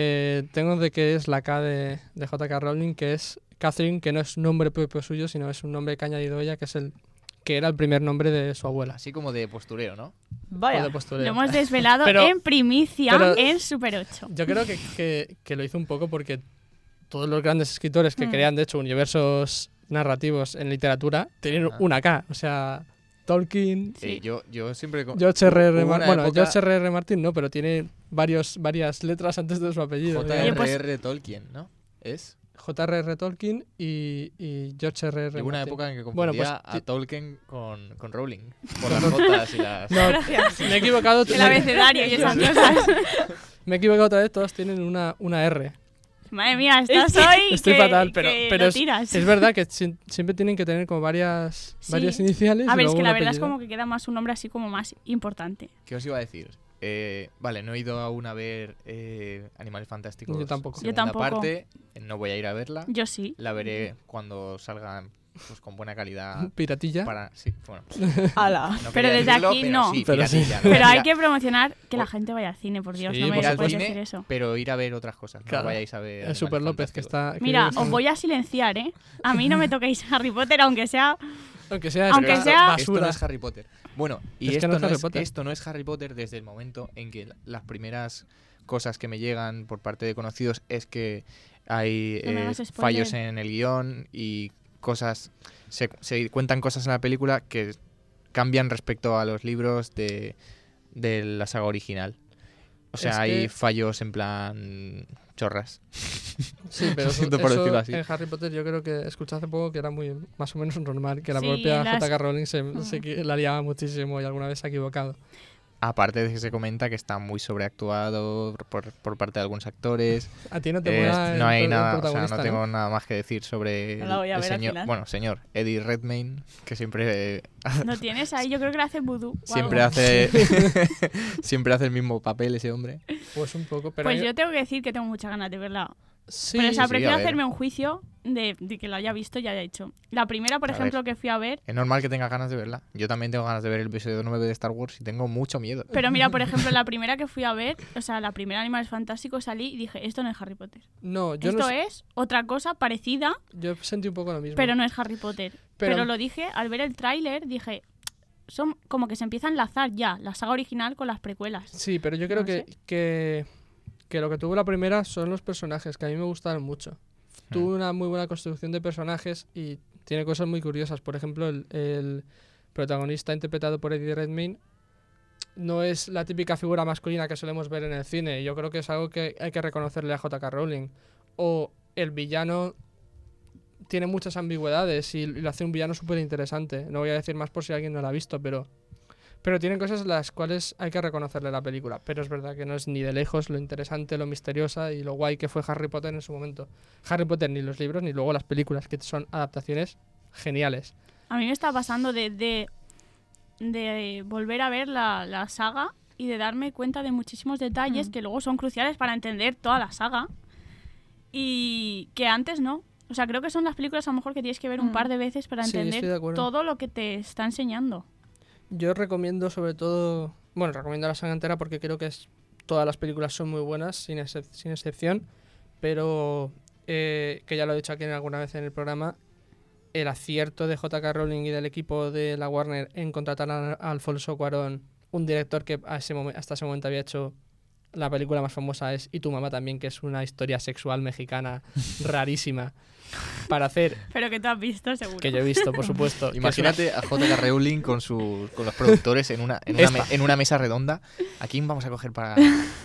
tengo de que es la K de J.K. Rowling, que es Catherine, que no es nombre propio suyo, sino es un nombre que ha añadido ella, que era el primer nombre de su abuela. Así como de postureo, ¿no? O Vaya. de postureo. Lo hemos desvelado Pero- en primicia pero- en Super 8. Yo creo que lo hizo un poco porque todos los grandes escritores que crean, de hecho, universos narrativos en literatura, tienen una K. O sea, Tolkien, Sí. Yo siempre... George R.R. Hubo una Martin. Bueno, época- George R.R. Martin no, pero tiene varias letras antes de su apellido. Oye, pues- J.R.R. Tolkien, ¿no? Es... J.R.R. Tolkien y George R.R. Hubo una Martin. época en que Bueno, confundía pues, a Tolkien con Rowling. Por las notas y las... No, me he equivocado. El abecedario y esas cosas. Me he equivocado otra vez, todas tienen una R. Madre mía, estás hoy Estoy que, fatal, pero lo es tiras. verdad que siempre tienen que tener como varias Sí. iniciales. A y ver, es luego que un la verdad es apellido. como que queda más un nombre así como más importante. ¿Qué os iba a decir? Vale, no he ido aún a ver Animales Fantásticos. Yo tampoco. Segunda Yo tampoco. parte. No voy a ir a verla. Yo sí. La veré cuando salga pues, con buena calidad. Piratilla. Sí, bueno. Ala. No Pero quería desde decirlo, aquí pero no. Sí, Pero sí. piratilla, ¿no? Pero hay Mira, que promocionar que la gente vaya al cine, por Dios. Sí, no por me ir al puedes cine, decir eso. pero ir a ver otras cosas. Claro. No vayáis a ver. Es Animales Super López, que Fantásticos. está... que Mira, está- os voy a silenciar, ¿eh? A mí no me toquéis Harry Potter, aunque sea... Aunque sea, aunque esto- sea- Esto basura. no es Harry Potter. Bueno, y Es que esto, no es no Harry es, Potter. esto no es Harry Potter desde el momento en que las primeras cosas que me llegan por parte de conocidos es que hay No me hagas spoiler. fallos en el guión y cosas... Se cuentan cosas en la película que cambian respecto a los libros de la saga original. O sea, Es hay que- fallos en plan chorras. Sí, pero Lo siento por decirlo así. en Harry Potter yo creo que escuché hace poco que era muy más o menos normal, que la Sí, propia las- J.K. Rowling la liaba muchísimo y alguna vez se ha equivocado. Aparte de que se comenta que está muy sobreactuado por parte de algunos actores. A ti no te mola No hay el nada, o sea, protagonista, no tengo nada más que decir sobre No la voy a el ver al señor, final. bueno, señor Eddie Redmayne, que siempre ¿No tienes ahí? Yo creo que le hace vudú. o siempre algo. hace siempre hace el mismo papel ese hombre. Pues un poco, pero Pues yo- yo tengo que decir que tengo muchas ganas de verla. sí, Pero o sea, sí, prefiero a ver. hacerme un juicio de que lo haya visto y haya hecho. La primera, por A ejemplo, ver. que fui a ver... Es normal que tengas ganas de verla. Yo también tengo ganas de ver el episodio 9 de Star Wars y tengo mucho miedo. Pero mira, por ejemplo, la primera que fui a ver, o sea, la primera Animales Fantásticos, salí y dije, esto no es Harry Potter. no, yo Esto no sé- es otra cosa parecida, yo sentí un poco lo mismo. pero no es Harry Potter. Pero- Pero lo dije, al ver el tráiler, dije, son como que se empieza a enlazar ya la saga original con las precuelas. Sí, pero yo creo No que lo que tuvo la primera son los personajes, que a mí me gustaron mucho. Tuvo una muy buena construcción de personajes y tiene cosas muy curiosas. Por ejemplo, el protagonista interpretado por Eddie Redmayne no es la típica figura masculina que solemos ver en el cine. Yo creo que es algo que hay que reconocerle a J.K. Rowling. O el villano tiene muchas ambigüedades y lo hace un villano súper interesante. No voy a decir más por si alguien no lo ha visto, pero Pero tienen cosas las cuales hay que reconocerle a la película. Pero es verdad que no es ni de lejos lo interesante, lo misteriosa y lo guay que fue Harry Potter en su momento. Harry Potter, ni los libros, ni luego las películas, que son adaptaciones geniales. A mí me está pasando de volver a ver la saga y de darme cuenta de muchísimos detalles que luego son cruciales para entender toda la saga y que antes no. O sea, creo que son las películas a lo mejor que tienes que ver un par de veces para Sí, estoy de entender acuerdo. todo lo que te está enseñando. Yo recomiendo sobre todo... Bueno, recomiendo la saga entera porque creo que todas las películas son muy buenas, sin excepción. Pero, que ya lo he dicho aquí alguna vez en el programa, el acierto de J.K. Rowling y del equipo de la Warner en contratar a Alfonso Cuarón, un director que hasta ese momento había hecho la película más famosa es Y tu mamá también, que es una historia sexual mexicana rarísima, para hacer... Pero que tú has visto, seguro. Que yo he visto, por supuesto. Imagínate a J.K. Rowling con los productores en una mesa redonda. ¿A quién vamos a coger para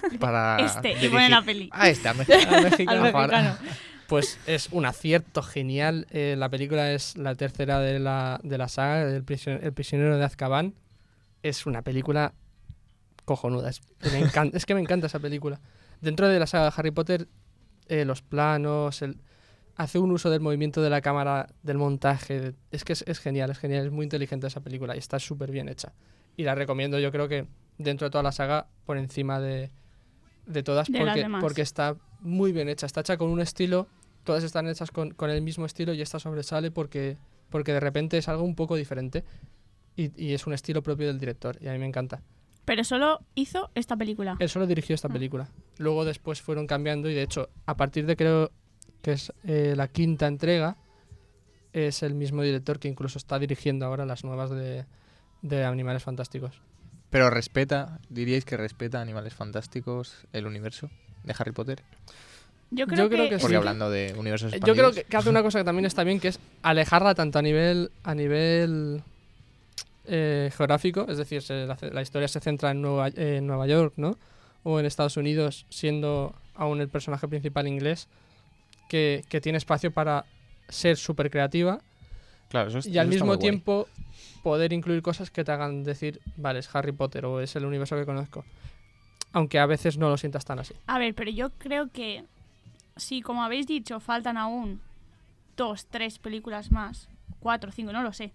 y dirigir? ponen la peli. Ah, Al mexicano. mexicano. Pues es un acierto genial. La película es la tercera de la saga, El prisionero de Azkaban. Es una película cojonuda. Es que me encanta esa película. Dentro de la saga de Harry Potter, los planos, hace un uso del movimiento de la cámara, del montaje. Es que es genial, es muy inteligente esa película y está súper bien hecha. Y la recomiendo, yo creo que dentro de toda la saga, por encima de todas, De las demás. porque está muy bien hecha. Está hecha con un estilo, todas están hechas con el mismo estilo y esta sobresale porque de repente es algo un poco diferente y es un estilo propio del director y a mí me encanta. Pero solo hizo esta película. Él solo dirigió esta película. Luego después fueron cambiando y de hecho a partir de creo que es la quinta entrega es el mismo director que incluso está dirigiendo ahora las nuevas de Animales Fantásticos. Pero diríais que respeta Animales Fantásticos, el universo de Harry Potter. Yo creo que Porque sí. hablando de universos Yo expandidos. creo que hace una cosa que también está bien, que es alejarla tanto a nivel geográfico, es decir, la historia se centra en Nueva York, ¿no? O en Estados Unidos, siendo aún el personaje principal inglés, que tiene espacio para ser súper creativa Claro, eso y al eso está mismo muy guay. tiempo poder incluir cosas que te hagan decir, vale, es Harry Potter o es el universo que conozco. Aunque a veces no lo sientas tan así. A ver, pero yo creo que si, como habéis dicho, faltan aún 2, 3 películas más, 4, 5, no lo sé.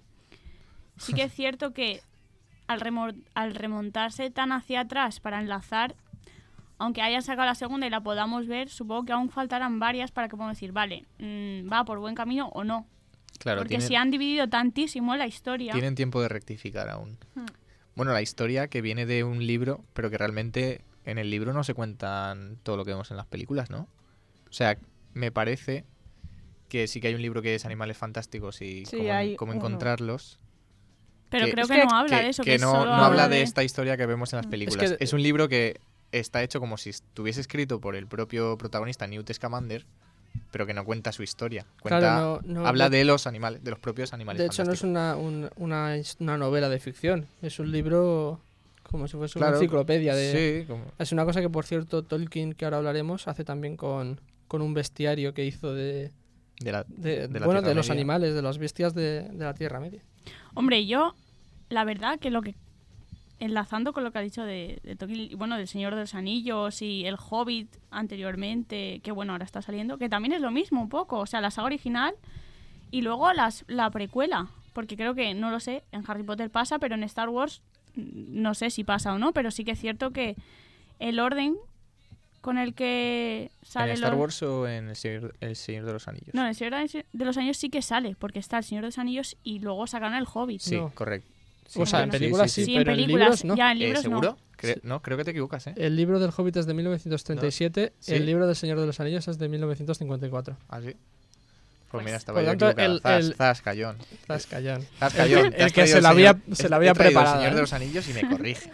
Sí que es cierto que al remontarse tan hacia atrás para enlazar, aunque haya sacado la segunda y la podamos ver, supongo que aún faltarán varias para que podamos decir, vale, va por buen camino o no. Claro, Porque si han dividido tantísimo la historia... tienen tiempo de rectificar aún. Bueno, la historia que viene de un libro, pero que realmente en el libro no se cuentan todo lo que vemos en las películas, ¿no? O sea, me parece que sí que hay un libro que es Animales Fantásticos y Sí, cómo, hay cómo uno. encontrarlos. Pero que- creo es que que- no habla de eso. Que no, solo no habla habla de esta historia que vemos en las películas. que- Es un libro que está hecho como si estuviese escrito por el propio protagonista, Newt Scamander, pero que no cuenta su historia. Cuenta, Claro, no- habla de los animales, de los propios animales De hecho, no es fantásticos. una novela de ficción, es un libro como si fuese Claro, una enciclopedia. Sí, como... Es una cosa que, por cierto, Tolkien, que ahora hablaremos, hace también con un bestiario que hizo de la bueno, Tierra de los Media. animales, de las bestias de la Tierra Media. Hombre, yo, la verdad que enlazando con lo que ha dicho de Tolkien, y bueno, del Señor de los Anillos y El Hobbit anteriormente, que bueno, ahora está saliendo, que también es lo mismo un poco, o sea, la saga original y luego la precuela, porque creo que, no lo sé, en Harry Potter pasa, pero en Star Wars no sé si pasa o no, pero sí que es cierto que el orden con el que sale... ¿En Star Wars o en el Señor de los Anillos? No, en el Señor de los Anillos sí que sale, porque está el Señor de los Anillos y luego sacaron el Hobbit. Sí, No. correcto. O sea, en bueno. películas sí, Sí, en pero en películas, libros no. ya en libros ¿Seguro? no. No, creo que te equivocas, ¿eh? El libro del Hobbit es de 1937, ¿Sí? el libro del Señor de los Anillos es de 1954. ¿Ah, sí? Pues mira, Pues, estaba por yo tanto, equivocado. Zascallón. Zascallón. Zascallón. El que se la había Te he traído preparado, El Señor ¿eh? de los Anillos y me corrige.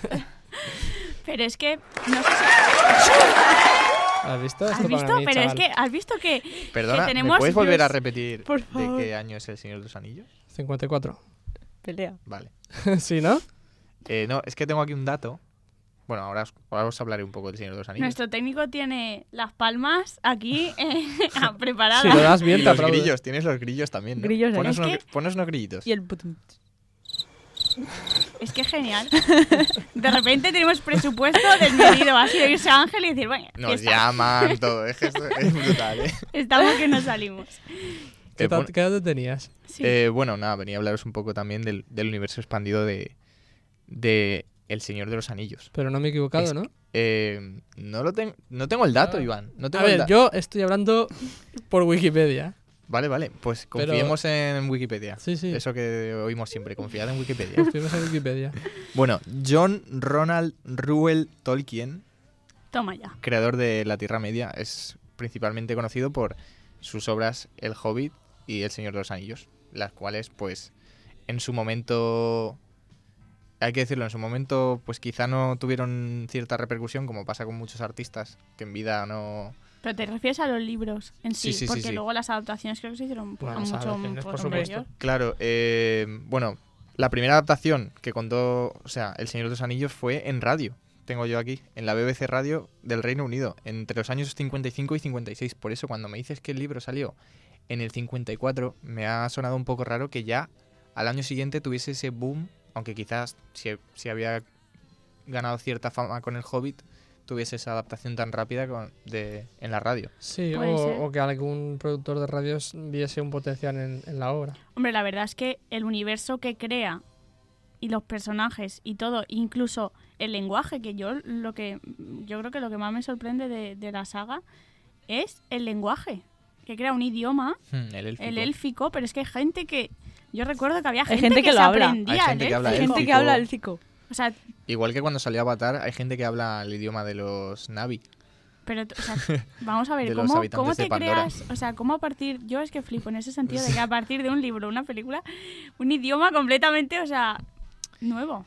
Pero es que, no sé si... ¿Has visto? ¿Has Esto para visto? mí, Pero es chaval. que, ¿has visto que Perdona, ¿me tenemos puedes volver a views? repetir Por de favor. qué año es El Señor de los Anillos? 54. Pelea. Vale. ¿Sí, no? No, es que tengo aquí un dato. Bueno, ahora os hablaré un poco del Señor de los Anillos. Nuestro técnico tiene las palmas aquí preparadas? Si lo das bien, Y te los aplaude. grillos, tienes los grillos también, ¿no? Grillos ahí. Ponos Es unos, que- ponos unos grillitos. Y el putum. Es que es genial. De repente tenemos presupuesto desmedido. Ha sido irse a Ángel y decir, bueno, Nos fiesta. llaman, todo. Es que esto es brutal, ¿eh? Estamos que no salimos. ¿Qué bueno, edad tenías? Sí. Bueno, nada, venía a hablaros un poco también del universo expandido de El Señor de los Anillos. Pero no me he equivocado, Es ¿no? No tengo el dato, Iván. No A tengo el ver, dato. yo estoy hablando por Wikipedia. Vale, pues Pero- confiemos en Wikipedia. Sí, sí. Eso que oímos siempre, confiad en Wikipedia. Confiemos en Wikipedia. Bueno, John Ronald Reuel Tolkien, Toma ya. creador de la Tierra Media, es principalmente conocido por sus obras El Hobbit y El Señor de los Anillos, las cuales, pues, en su momento, hay que decirlo, en su momento, pues quizá no tuvieron cierta repercusión, como pasa con muchos artistas que en vida no... Pero te refieres a los libros en sí, Sí, porque sí. luego las adaptaciones creo que se hicieron Bueno, a las mucho adaptaciones, por posterior. supuesto. Claro, bueno, la primera adaptación que contó, o sea, El Señor de los Anillos fue en radio, tengo yo aquí, en la BBC Radio del Reino Unido, entre los años 55 y 56. Por eso, cuando me dices que el libro salió en el 54, me ha sonado un poco raro que ya al año siguiente tuviese ese boom, aunque quizás si había ganado cierta fama con El Hobbit, tuviese esa adaptación tan rápida en la radio. Sí, Puede ser. o que algún productor de radios viese un potencial en la obra. Hombre, la verdad es que el universo que crea y los personajes y todo, incluso el lenguaje, que yo creo que lo que más me sorprende de la saga es el lenguaje, que crea un idioma, El élfico. el élfico, pero es que hay gente que... Yo recuerdo que había Hay gente, gente que se lo habla. aprendía Hay gente el que habla Hay élfico. gente que élfico. habla élfico. O sea, Igual que cuando salió Avatar, hay gente que habla el idioma de los Navi. pero, o sea, vamos a ver, De los ¿cómo habitantes te de Pandora. creas? O sea, ¿cómo a partir...? Yo es que flipo en ese sentido de que a partir de un libro, una película, un idioma completamente, o sea, nuevo.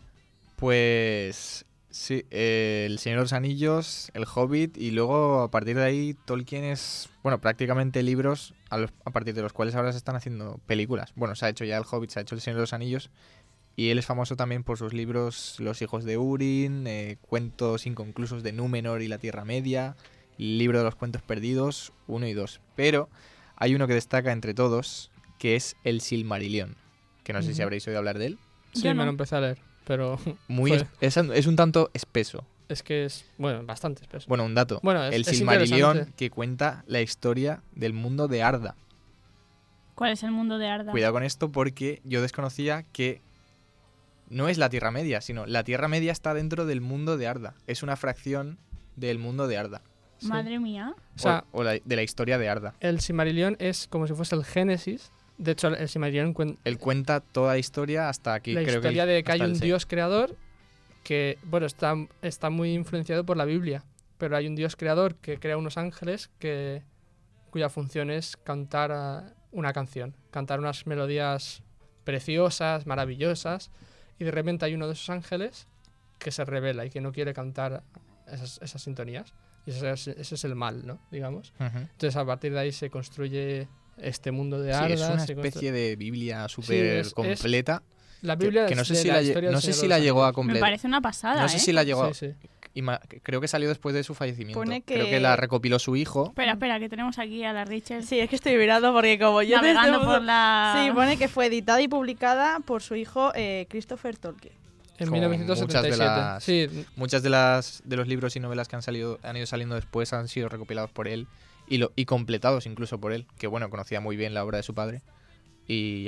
Pues sí, El Señor de los Anillos, El Hobbit, y luego a partir de ahí Tolkien es, bueno, prácticamente libros a partir de los cuales ahora se están haciendo películas. Bueno, se ha hecho ya El Hobbit, se ha hecho El Señor de los Anillos, y él es famoso también por sus libros Los Hijos de Húrin, Cuentos Inconclusos de Númenor y la Tierra Media, Libro de los Cuentos Perdidos, 1 y 2. Pero hay uno que destaca entre todos, que es El Silmarillion, que no sé si Ujú. habréis oído hablar de él. Sí, Yo me no. lo empecé a leer, pero Muy Fue- es un tanto espeso. es que es, bueno, bastante espeso. Bueno, un dato. Bueno, El es Silmarillion, interesante. que cuenta la historia del mundo de Arda. ¿Cuál es el mundo de Arda? Cuidado con esto porque yo desconocía que no es la Tierra Media, sino la Tierra Media está dentro del mundo de Arda. Es una fracción del mundo de Arda. Sí. Madre mía. O sea, De la historia de Arda. el Silmarillion es como si fuese el Génesis. De hecho, el Silmarillion Él cuenta toda la historia hasta aquí. la creo historia de que hay hasta el un 6. dios creador que, bueno, está muy influenciado por la Biblia, pero hay un dios creador que crea unos ángeles cuya función es cantar una canción, cantar unas melodías preciosas, maravillosas, y de repente hay uno de esos ángeles que se revela y que no quiere cantar esas sintonías. Y ese es el mal, ¿no? Digamos. Ujú. Entonces, a partir de ahí se construye este mundo de Sí, Arda. es una se construye- especie de Biblia Sí, súper es- completa. La que- Biblia que no sé de si la la, historia del no sé Señor si de la los llegó a Anillos. Me completar. parece una pasada, No sé ¿eh? si la llegó. Sí, sí. Creo que salió después de su fallecimiento. Pone que- Creo que la recopiló su hijo. Espera, que tenemos aquí a la Rachel Sí, es que estoy mirando porque como yo navegando desde- por la... Sí, pone que fue editada y publicada por su hijo Christopher Tolkien. En Como 1977. muchas de las- Sí, Muchas de los libros y novelas que han ido saliendo después han sido recopilados por él y completados incluso por él, que bueno, conocía muy bien la obra de su padre y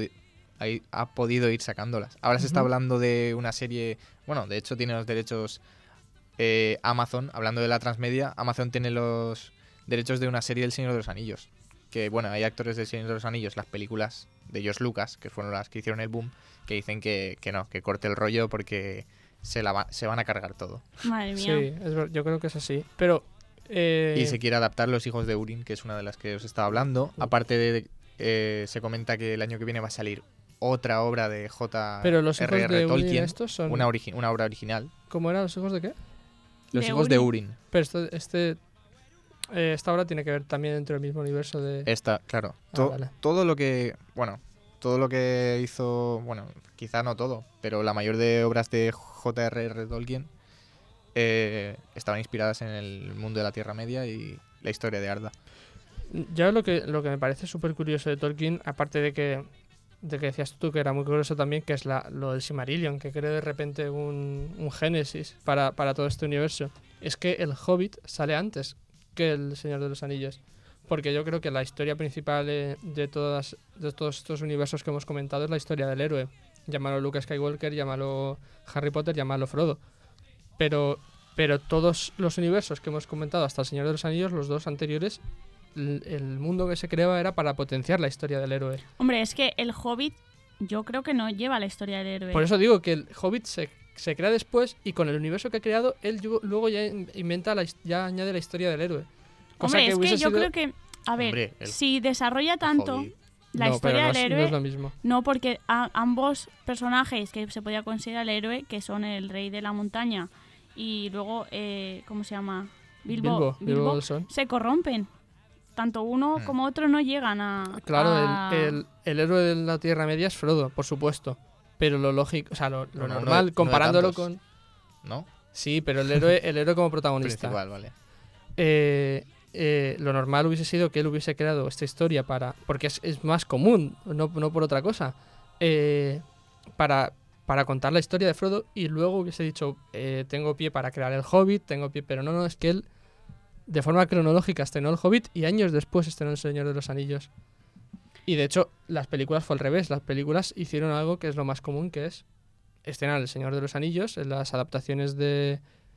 ha podido ir sacándolas. Ahora se está Ujú. hablando de una serie, bueno, de hecho tiene los derechos Amazon, hablando de la transmedia, Amazon tiene los derechos de una serie del Señor de los Anillos, que bueno, hay actores del Señor de los Anillos, las películas de George Lucas, que fueron las que hicieron el boom, que dicen que no, que corte el rollo porque se van a cargar todo. Madre sí, mía. yo creo que es así. Pero. Y se quiere adaptar Los Hijos de Húrin, que es una de las que os estaba hablando. Aparte se comenta que el año que viene va a salir otra obra de Pero los hijos J.R.R. de Urim Tolkien, estos son. una obra original. ¿Cómo eran los hijos de qué? Los De Hijos de Húrin. Húrin. Pero esta obra tiene que ver también dentro del mismo universo de. Esta, claro. Vale. Todo lo que hizo, bueno, quizá no todo, pero la mayor de obras de J.R.R. Tolkien estaban inspiradas en el mundo de la Tierra Media y la historia de Arda. Ya lo que me parece súper curioso de Tolkien, aparte de que de que decías tú que era muy curioso también, que es lo del Silmarillion, que creo de repente un génesis para todo este universo. Es que el Hobbit sale antes que el Señor de los Anillos. Porque yo creo que la historia principal de todos estos universos que hemos comentado es la historia del héroe. Llámalo Luke Skywalker, llámalo Harry Potter, llámalo Frodo. Pero todos los universos que hemos comentado hasta el Señor de los Anillos, los dos anteriores, el mundo que se creaba era para potenciar la historia del héroe. Hombre, es que el Hobbit yo creo que no lleva la historia del héroe. Por eso digo que el Hobbit se crea después y con el universo que ha creado, él luego ya inventa, ya añade la historia del héroe. Cosa Hombre, es que yo sido... creo que, a ver, Hombre, si desarrolla tanto Hobbit. la No, historia pero del héroe, no es lo mismo. no, porque ambos personajes que se podía considerar el héroe, que son el rey de la montaña y luego, ¿cómo se llama? Bilbo Bolsón. se corrompen. Tanto uno como otro no llegan a... Claro, el héroe de la Tierra Media es Frodo, por supuesto. Pero lo lógico, o sea, lo normal, comparándolo de tantos, con... ¿No? Sí, pero el héroe como protagonista. Principal, vale. Lo normal hubiese sido que él hubiese creado esta historia porque es más común, no por otra cosa, para contar la historia de Frodo y luego hubiese dicho, tengo pie para crear el Hobbit, pero no, es que él de forma cronológica estrenó el Hobbit y años después estrenó el Señor de los Anillos. Y de hecho, las películas fue al revés, las películas hicieron algo que es lo más común, que es estrenar el Señor de los Anillos, en las adaptaciones de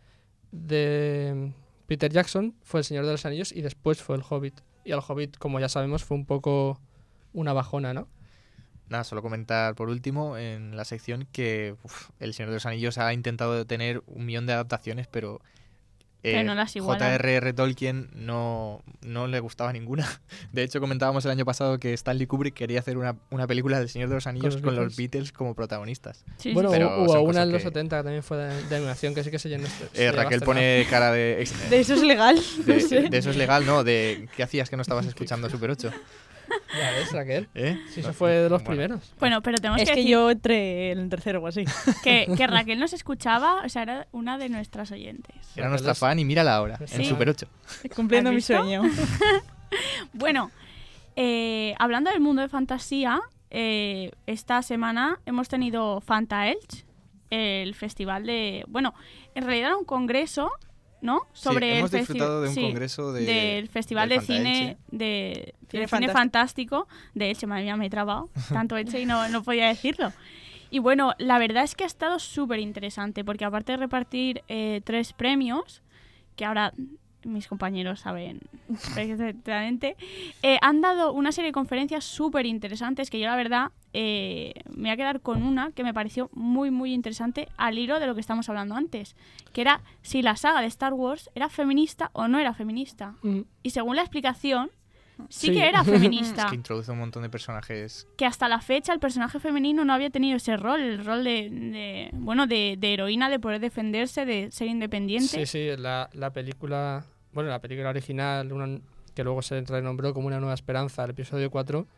Peter Jackson fue el Señor de los Anillos y después fue el Hobbit. Y el Hobbit, como ya sabemos, fue un poco una bajona, ¿no? Nada, solo comentar por último en la sección que el Señor de los Anillos ha intentado tener 1 millón de adaptaciones, pero no las igualan. J.R.R. Tolkien no le gustaba ninguna. De hecho, comentábamos el año pasado que Stanley Kubrick quería hacer una película del Señor de los Anillos con los Beatles como protagonistas. Sí, bueno, pero hubo son una cosas en los que- 70 que también fue de animación, que sí que se llenó. Raquel pone cara de... De eso es legal. No sé. de eso es legal, ¿no? De ¿qué hacías que no estabas escuchando Super 8? Ya ves, Raquel. ¿Eh? Sí, eso fue de los Bueno, primeros. Bueno, pero tenemos Es que que decir yo entré en el tercero o así. que Raquel nos escuchaba, o sea, era una de nuestras oyentes. Era nuestra fan y mírala ahora, en Sí. Super 8. Cumpliendo ¿Has mi visto? sueño. Bueno, hablando del mundo de fantasía, esta semana hemos tenido Fantaelch, el festival de... Bueno, en realidad era un congreso, ¿no? Sobre sí, hemos el disfrutado de un sí, congreso del Festival de del Cine, Fantaelche. de Cine cine fantástico de Elche. Madre mía, me he trabado tanto Elche y no podía decirlo. Y bueno, la verdad es que ha estado súper interesante, porque aparte de repartir 3 premios, que ahora mis compañeros saben perfectamente, han dado una serie de conferencias súper interesantes que yo la verdad me voy a quedar con una que me pareció muy muy interesante al hilo de lo que estamos hablando antes, que era si la saga de Star Wars era feminista o no era feminista. Y según la explicación, sí Sí. que era Es feminista. que introduce un montón de personajes. Que hasta la fecha el personaje femenino no había tenido ese rol, el rol de heroína, de poder defenderse, de ser independiente. Sí, sí, la película... Bueno, la película original, que luego se renombró como Una Nueva Esperanza, el episodio 4,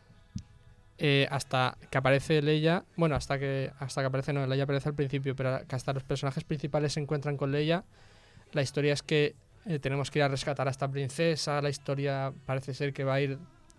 hasta que aparece Leia... Bueno, hasta que aparece... No, Leia aparece al principio, pero que hasta los personajes principales se encuentran con Leia. La historia es que tenemos que ir a rescatar a esta princesa. La historia parece ser que va a ir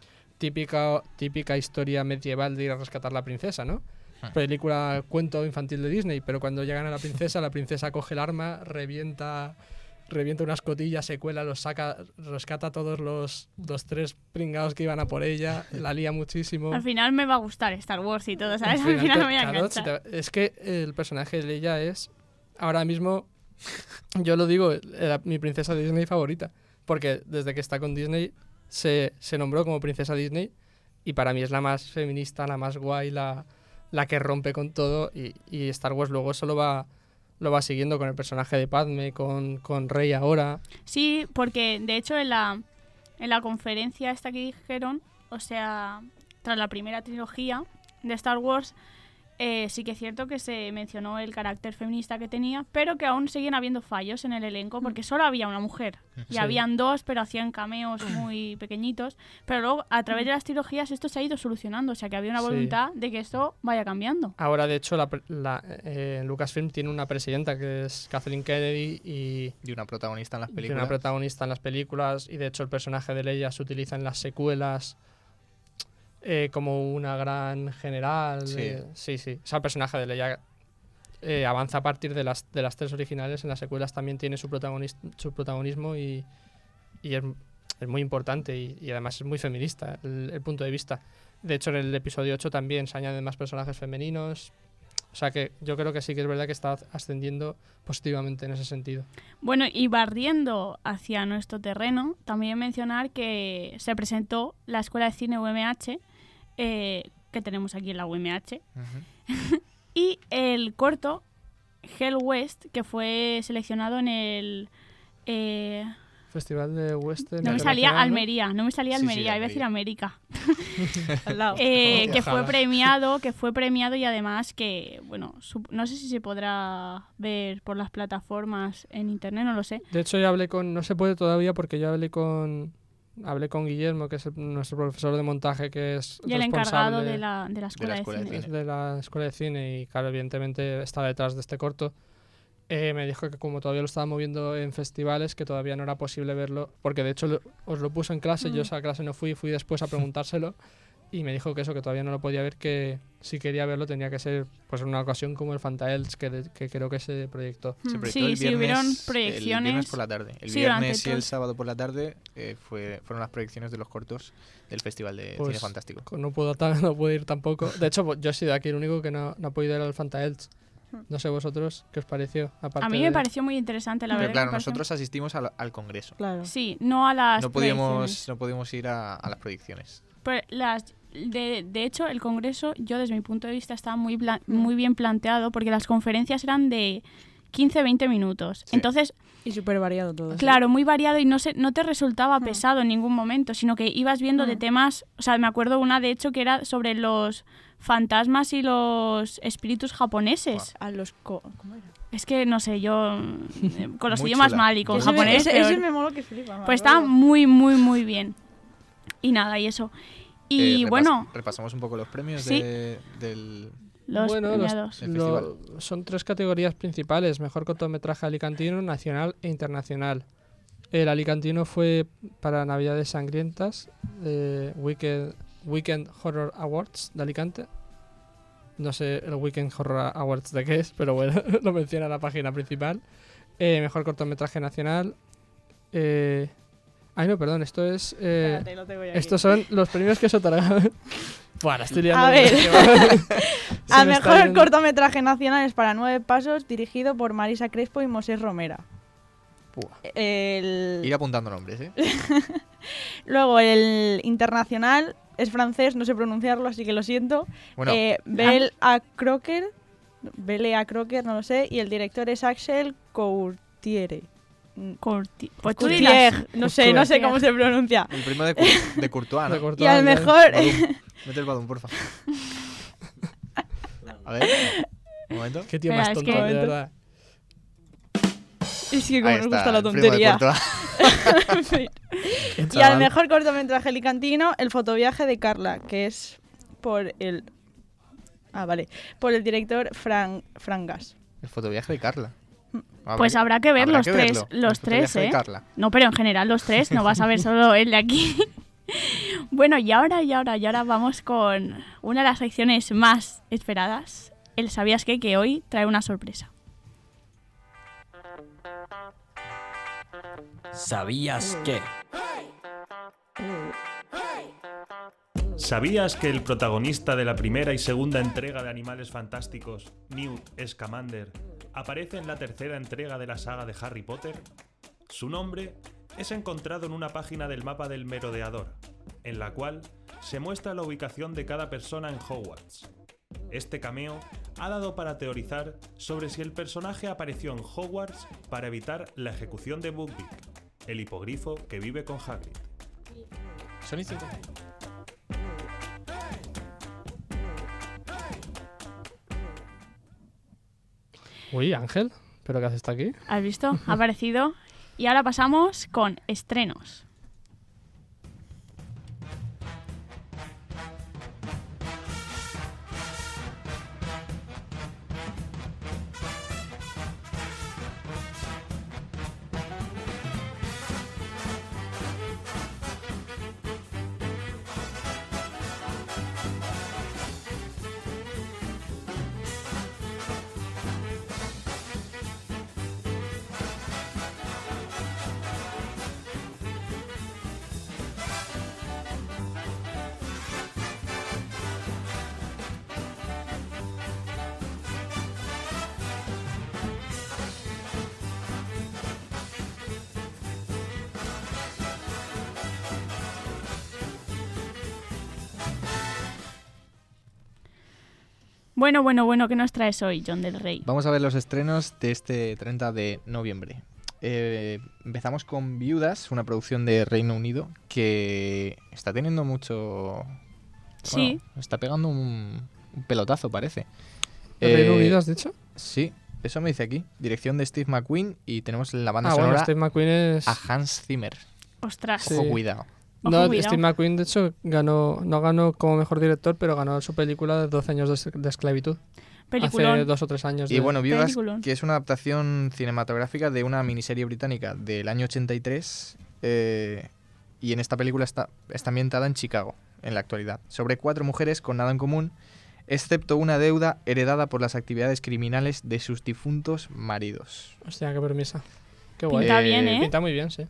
típica historia medieval de ir a rescatar a la princesa, ¿no? Película, cuento infantil de Disney, pero cuando llegan a la princesa coge el arma, revienta unas cotillas, se cuela, los saca, rescata a todos los 3 pringados que iban a por ella, la lía muchísimo. Al final me va a gustar Star Wars y todo, ¿sabes? Al Al final me voy a claro, enganchar. es que el personaje de Leia es, ahora mismo, yo lo digo, mi princesa Disney favorita, porque desde que está con Disney se nombró como princesa Disney y para mí es la más feminista, la más guay, la que rompe con todo y Star Wars luego eso lo va siguiendo con el personaje de Padme, con Rey ahora. Sí, porque de hecho en la conferencia esta que dijeron, o sea, tras la primera trilogía de Star Wars, sí que es cierto que se mencionó el carácter feminista que tenía, pero que aún siguen habiendo fallos en el elenco, porque solo había una mujer. Y Sí. habían 2, pero hacían cameos muy pequeñitos. Pero luego, a través de las trilogías, esto se ha ido solucionando. O sea, que había una Sí. voluntad de que esto vaya cambiando. Ahora, de hecho, Lucasfilm tiene una presidenta que es Kathleen Kennedy y Y una protagonista en las tiene películas. una protagonista en las películas y de hecho el personaje de Leia se utiliza en las secuelas como una gran general. Sí. Sí. O sea, el personaje de Leia avanza a partir de las 3 originales. En las secuelas también tiene su protagonismo y es muy importante y además es muy feminista el punto de vista. De hecho, en el episodio 8 también se añaden más personajes femeninos. O sea que yo creo que sí que es verdad que está ascendiendo positivamente en ese sentido. Bueno, y barriendo hacia nuestro terreno, también mencionar que se presentó la Escuela de Cine UMH, que tenemos aquí en la UMH, y el corto Hell West, que fue seleccionado en el... Festival de Western. No me salía Internacional, ¿no? Almería, no me salía Sí, Almería, sí, iba a decir América. Al lado. Que fue Ojalá. premiado y además que, bueno, no sé si se podrá ver por las plataformas en internet, no lo sé. De hecho, ya no se puede todavía porque yo hablé con Guillermo, que es nuestro profesor de montaje, que es Y el encargado responsable de la escuela de Escuela de cine. Cine. de la escuela de cine y, claro, evidentemente está detrás de este corto. Me dijo que como todavía lo estaba moviendo en festivales, que todavía no era posible verlo, porque de hecho os lo puso en clase, yo a esa clase no fui después a preguntárselo y me dijo que eso, que todavía no lo podía ver, que si quería verlo tenía que ser pues en una ocasión como el Fantaels, que creo que se proyectó. Se proyectó Sí, el sí, hubieron viernes, el proyecciones. viernes por la tarde. El Sí, durante viernes y todo. el sábado por la tarde fueron las proyecciones de los cortos del Festival de Pues, Cine Fantástico. No puedo ir tampoco. De hecho, pues, yo he sido aquí el único que no ha podido ir al Fantaels. No sé vosotros, ¿qué os pareció? Aparte A mí me pareció muy interesante, la Pero verdad. claro, me pareció- nosotros asistimos al congreso. Claro. Sí, no a las No proyecciones. podíamos ir a las proyecciones. Pero de hecho, el congreso, yo desde mi punto de vista, estaba muy bien planteado porque las conferencias eran de 15-20 minutos. Sí. Entonces, Y súper variado todo. claro, muy variado y no te resultaba pesado en ningún momento, sino que ibas viendo de temas... O sea, me acuerdo una, de hecho, que era sobre los fantasmas y los espíritus japoneses. A los... ¿Cómo era? Es que, no sé, yo con los Muy idiomas chula. mal y con Ese japonés ese peor. me moló que flipa. me Pues acuerdo. está muy, muy, muy bien. Y nada, y eso. Y bueno, Repasamos un poco los premios Sí. del... los Bueno, premiados. El festival. son 3 categorías principales: mejor cortometraje alicantino, nacional e internacional. El alicantino fue para Navidades Sangrientas, Weekend Horror Awards de Alicante. No sé el Weekend Horror Awards de qué es, pero bueno, lo menciona la página principal. Mejor cortometraje nacional. No, perdón, esto es... Espérate, lo tengo ya aquí. estos son los premios que se otorgaron. Bueno, estoy liando. A ver. Se Al me está mejor yendo. cortometraje nacional es para 9 pasos, dirigido por Marisa Crespo y Mosés Romera. Ir apuntando nombres, ¿eh? Luego el internacional es francés, no sé pronunciarlo, así que lo siento. Bueno, Belle A. Crocker, no lo sé, y el director es Axel Courtiere. Pues tú dirás. Courtier, no sé cómo se pronuncia. el primo de Courtois, ¿no? De Courtois, Y al ya. mejor... Badum. Mete el badum, porfa. A ver, un momento. Qué tío Espera, más es tonto, que- de verdad. Es que como Ahí me está, gusta la el primo de tontería. Courtois. En fin. Qué Y al chaval. mejor cortometraje alicantino, el fotoviaje de Carla, que es por el... por el director Fran Gas. El fotoviaje de Carla. Pues habrá que ver los tres, verlo. los El tres, fotoviaje de ¿eh? Carla. No, pero en general los tres, no vas a ver solo el de aquí. Bueno, y ahora vamos con una de las secciones más esperadas, el ¿Sabías qué? Que hoy trae una sorpresa. ¿Sabías qué? ¿Sabías que el protagonista de la primera y segunda entrega de Animales Fantásticos, Newt Scamander, aparece en la tercera entrega de la saga de Harry Potter? Su nombre es encontrado en una página del mapa del merodeador, en la cual se muestra la ubicación de cada persona en Hogwarts. Este cameo ha dado para teorizar sobre si el personaje apareció en Hogwarts para evitar la ejecución de Buckbeak, el hipogrifo que vive con Hagrid. Son instintos. Uy, Ángel, ¿pero qué haces aquí? ¿Has visto? Ha aparecido. Y ahora pasamos con estrenos. Bueno, ¿qué nos traes hoy, John del Rey? Vamos a ver los estrenos de este 30 de noviembre. Empezamos con Viudas, una producción de Reino Unido que está teniendo mucho... Sí. Bueno, está pegando un pelotazo, parece. ¿El Reino Unido has dicho? Sí, eso me dice aquí. Dirección de Steve McQueen y tenemos la banda Bueno, sonora Steve McQueen es... a Hans Zimmer. Ostras. Sí. Ojo, cuidado. Ojo, No, cuidado. Steve McQueen, de hecho, no ganó como mejor director, pero ganó su película de 12 años de esclavitud. Peliculón. Hace 2 o 3 años. Y bueno, Viudas, Peliculón. que es una adaptación cinematográfica de una miniserie británica del año 83, y en esta película está ambientada en Chicago, en la actualidad, sobre 4 mujeres con nada en común, excepto una deuda heredada por las actividades criminales de sus difuntos maridos. Hostia, qué premisa. Qué guay. Pinta bien, ¿eh? Pinta muy bien, sí.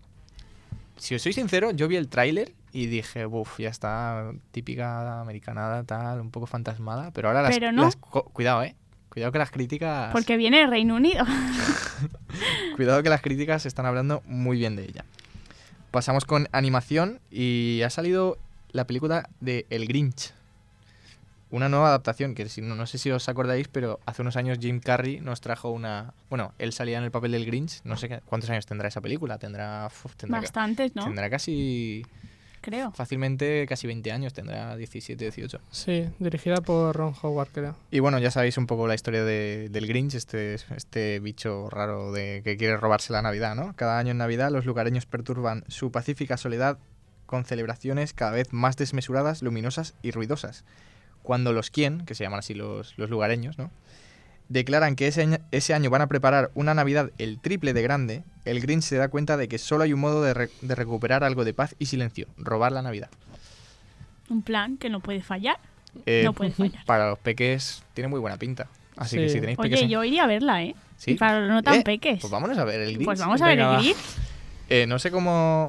Si os soy sincero, yo vi el tráiler y dije, uff, ya está, típica americanada, tal, un poco fantasmada, pero ahora Pero no. cuidado, cuidado que las críticas... Porque viene de Reino Unido. Cuidado que las críticas están hablando muy bien de ella. Pasamos con animación y ha salido la película de El Grinch. Una nueva adaptación que no sé si os acordáis, pero hace unos años Jim Carrey nos trajo una... Bueno, él salía en el papel del Grinch. No sé cuántos años tendrá esa película. Tendrá Bastantes, ¿no? Tendrá casi... Creo. Fácilmente casi 20 años. Tendrá 17, 18. Sí, dirigida por Ron Howard, creo. Y bueno, ya sabéis un poco la historia del Grinch, este bicho raro que quiere robarse la Navidad, ¿no? Cada año en Navidad los lugareños perturban su pacífica soledad con celebraciones cada vez más desmesuradas, luminosas y ruidosas. Cuando los quién, que se llaman así los lugareños, ¿no?, declaran que ese año van a preparar una Navidad el triple de grande, el Grinch se da cuenta de que solo hay un modo de recuperar algo de paz y silencio: robar la Navidad. Un plan que no puede fallar. Eh, No puede fallar. Para los peques tiene muy buena pinta. Así Sí. que si tenéis peques... Oye, yo iría a verla, ¿eh? ¿Sí? Y para los no tan peques. Pues vámonos a ver el Grinch. Pues vamos a ver Venga, el va. Grinch. No sé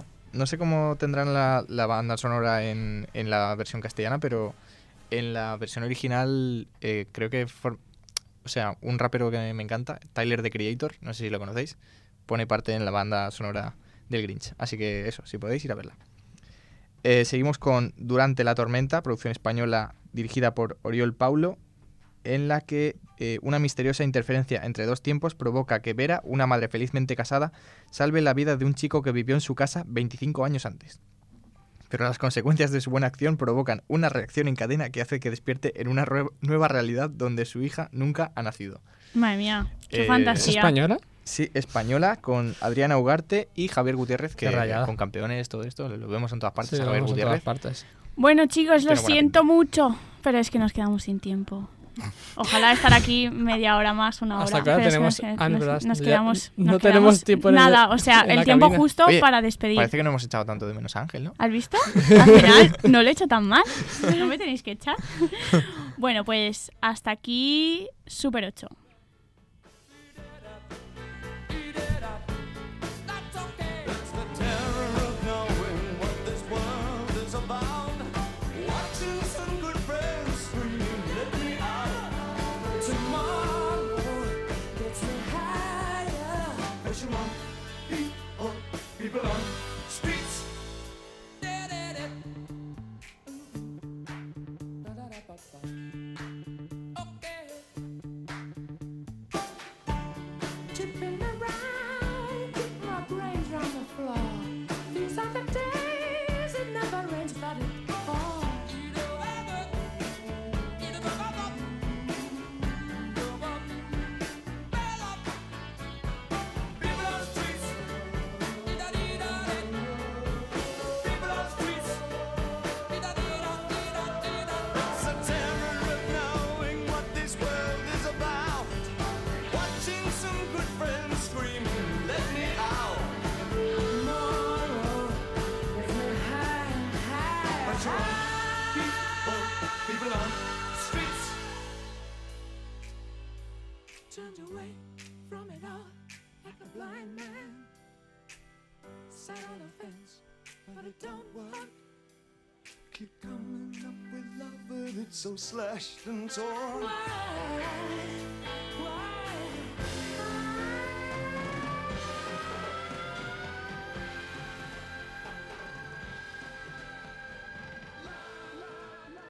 cómo tendrán la banda sonora en la versión castellana, pero en la versión original creo que... O sea, un rapero que me encanta, Tyler, the Creator, no sé si lo conocéis, pone parte en la banda sonora del Grinch. Así que eso, si podéis ir a verla. Seguimos con Durante la tormenta, producción española dirigida por Oriol Paulo, en la que una misteriosa interferencia entre dos tiempos provoca que Vera, una madre felizmente casada, salve la vida de un chico que vivió en su casa 25 años antes. Pero las consecuencias de su buena acción provocan una reacción en cadena que hace que despierte en una nueva realidad donde su hija nunca ha nacido. Madre mía, qué ¿Es ¿Es fantasía. española? Sí, española, con Adriana Ugarte y Javier Gutiérrez, que Qué rayada. con Campeones, todo esto, lo vemos en todas partes, Sí, a lo Javier vemos en Gutiérrez. todas partes. Bueno, chicos, lo Tiene buena siento pinta. mucho, pero es que nos quedamos sin tiempo. Ojalá estar aquí media hora más, una hora. Hasta que ahora pero es que tenemos... nos- Ah, nos- verdad, nos ya quedamos, no nos tenemos quedamos tiempo en nada, o sea, en el la tiempo cabina. justo Oye, para despedir. Parece que no hemos echado tanto de menos a Ángel, ¿no? ¿Has visto? Al final no lo he hecho tan mal. No me tenéis que echar. Bueno, pues hasta aquí Super 8. It's the terror of knowing what this world is about. Watching some good friends scream, let me out. Tomorrow gets me higher. Pushing on, people on streets. Okay. Tipping around, keep my brains round the floor. These are the days it never rains, but it falls. People on streets. People on streets. It's a terror of knowing what this world is about. Watching some good friends scream, let me out. Tomorrow, let me high. But you're people on streets. Turned away from it all like a blind man. Sat on a fence, but it don't work. Keep coming up with love, but it's so slashed and torn. Why?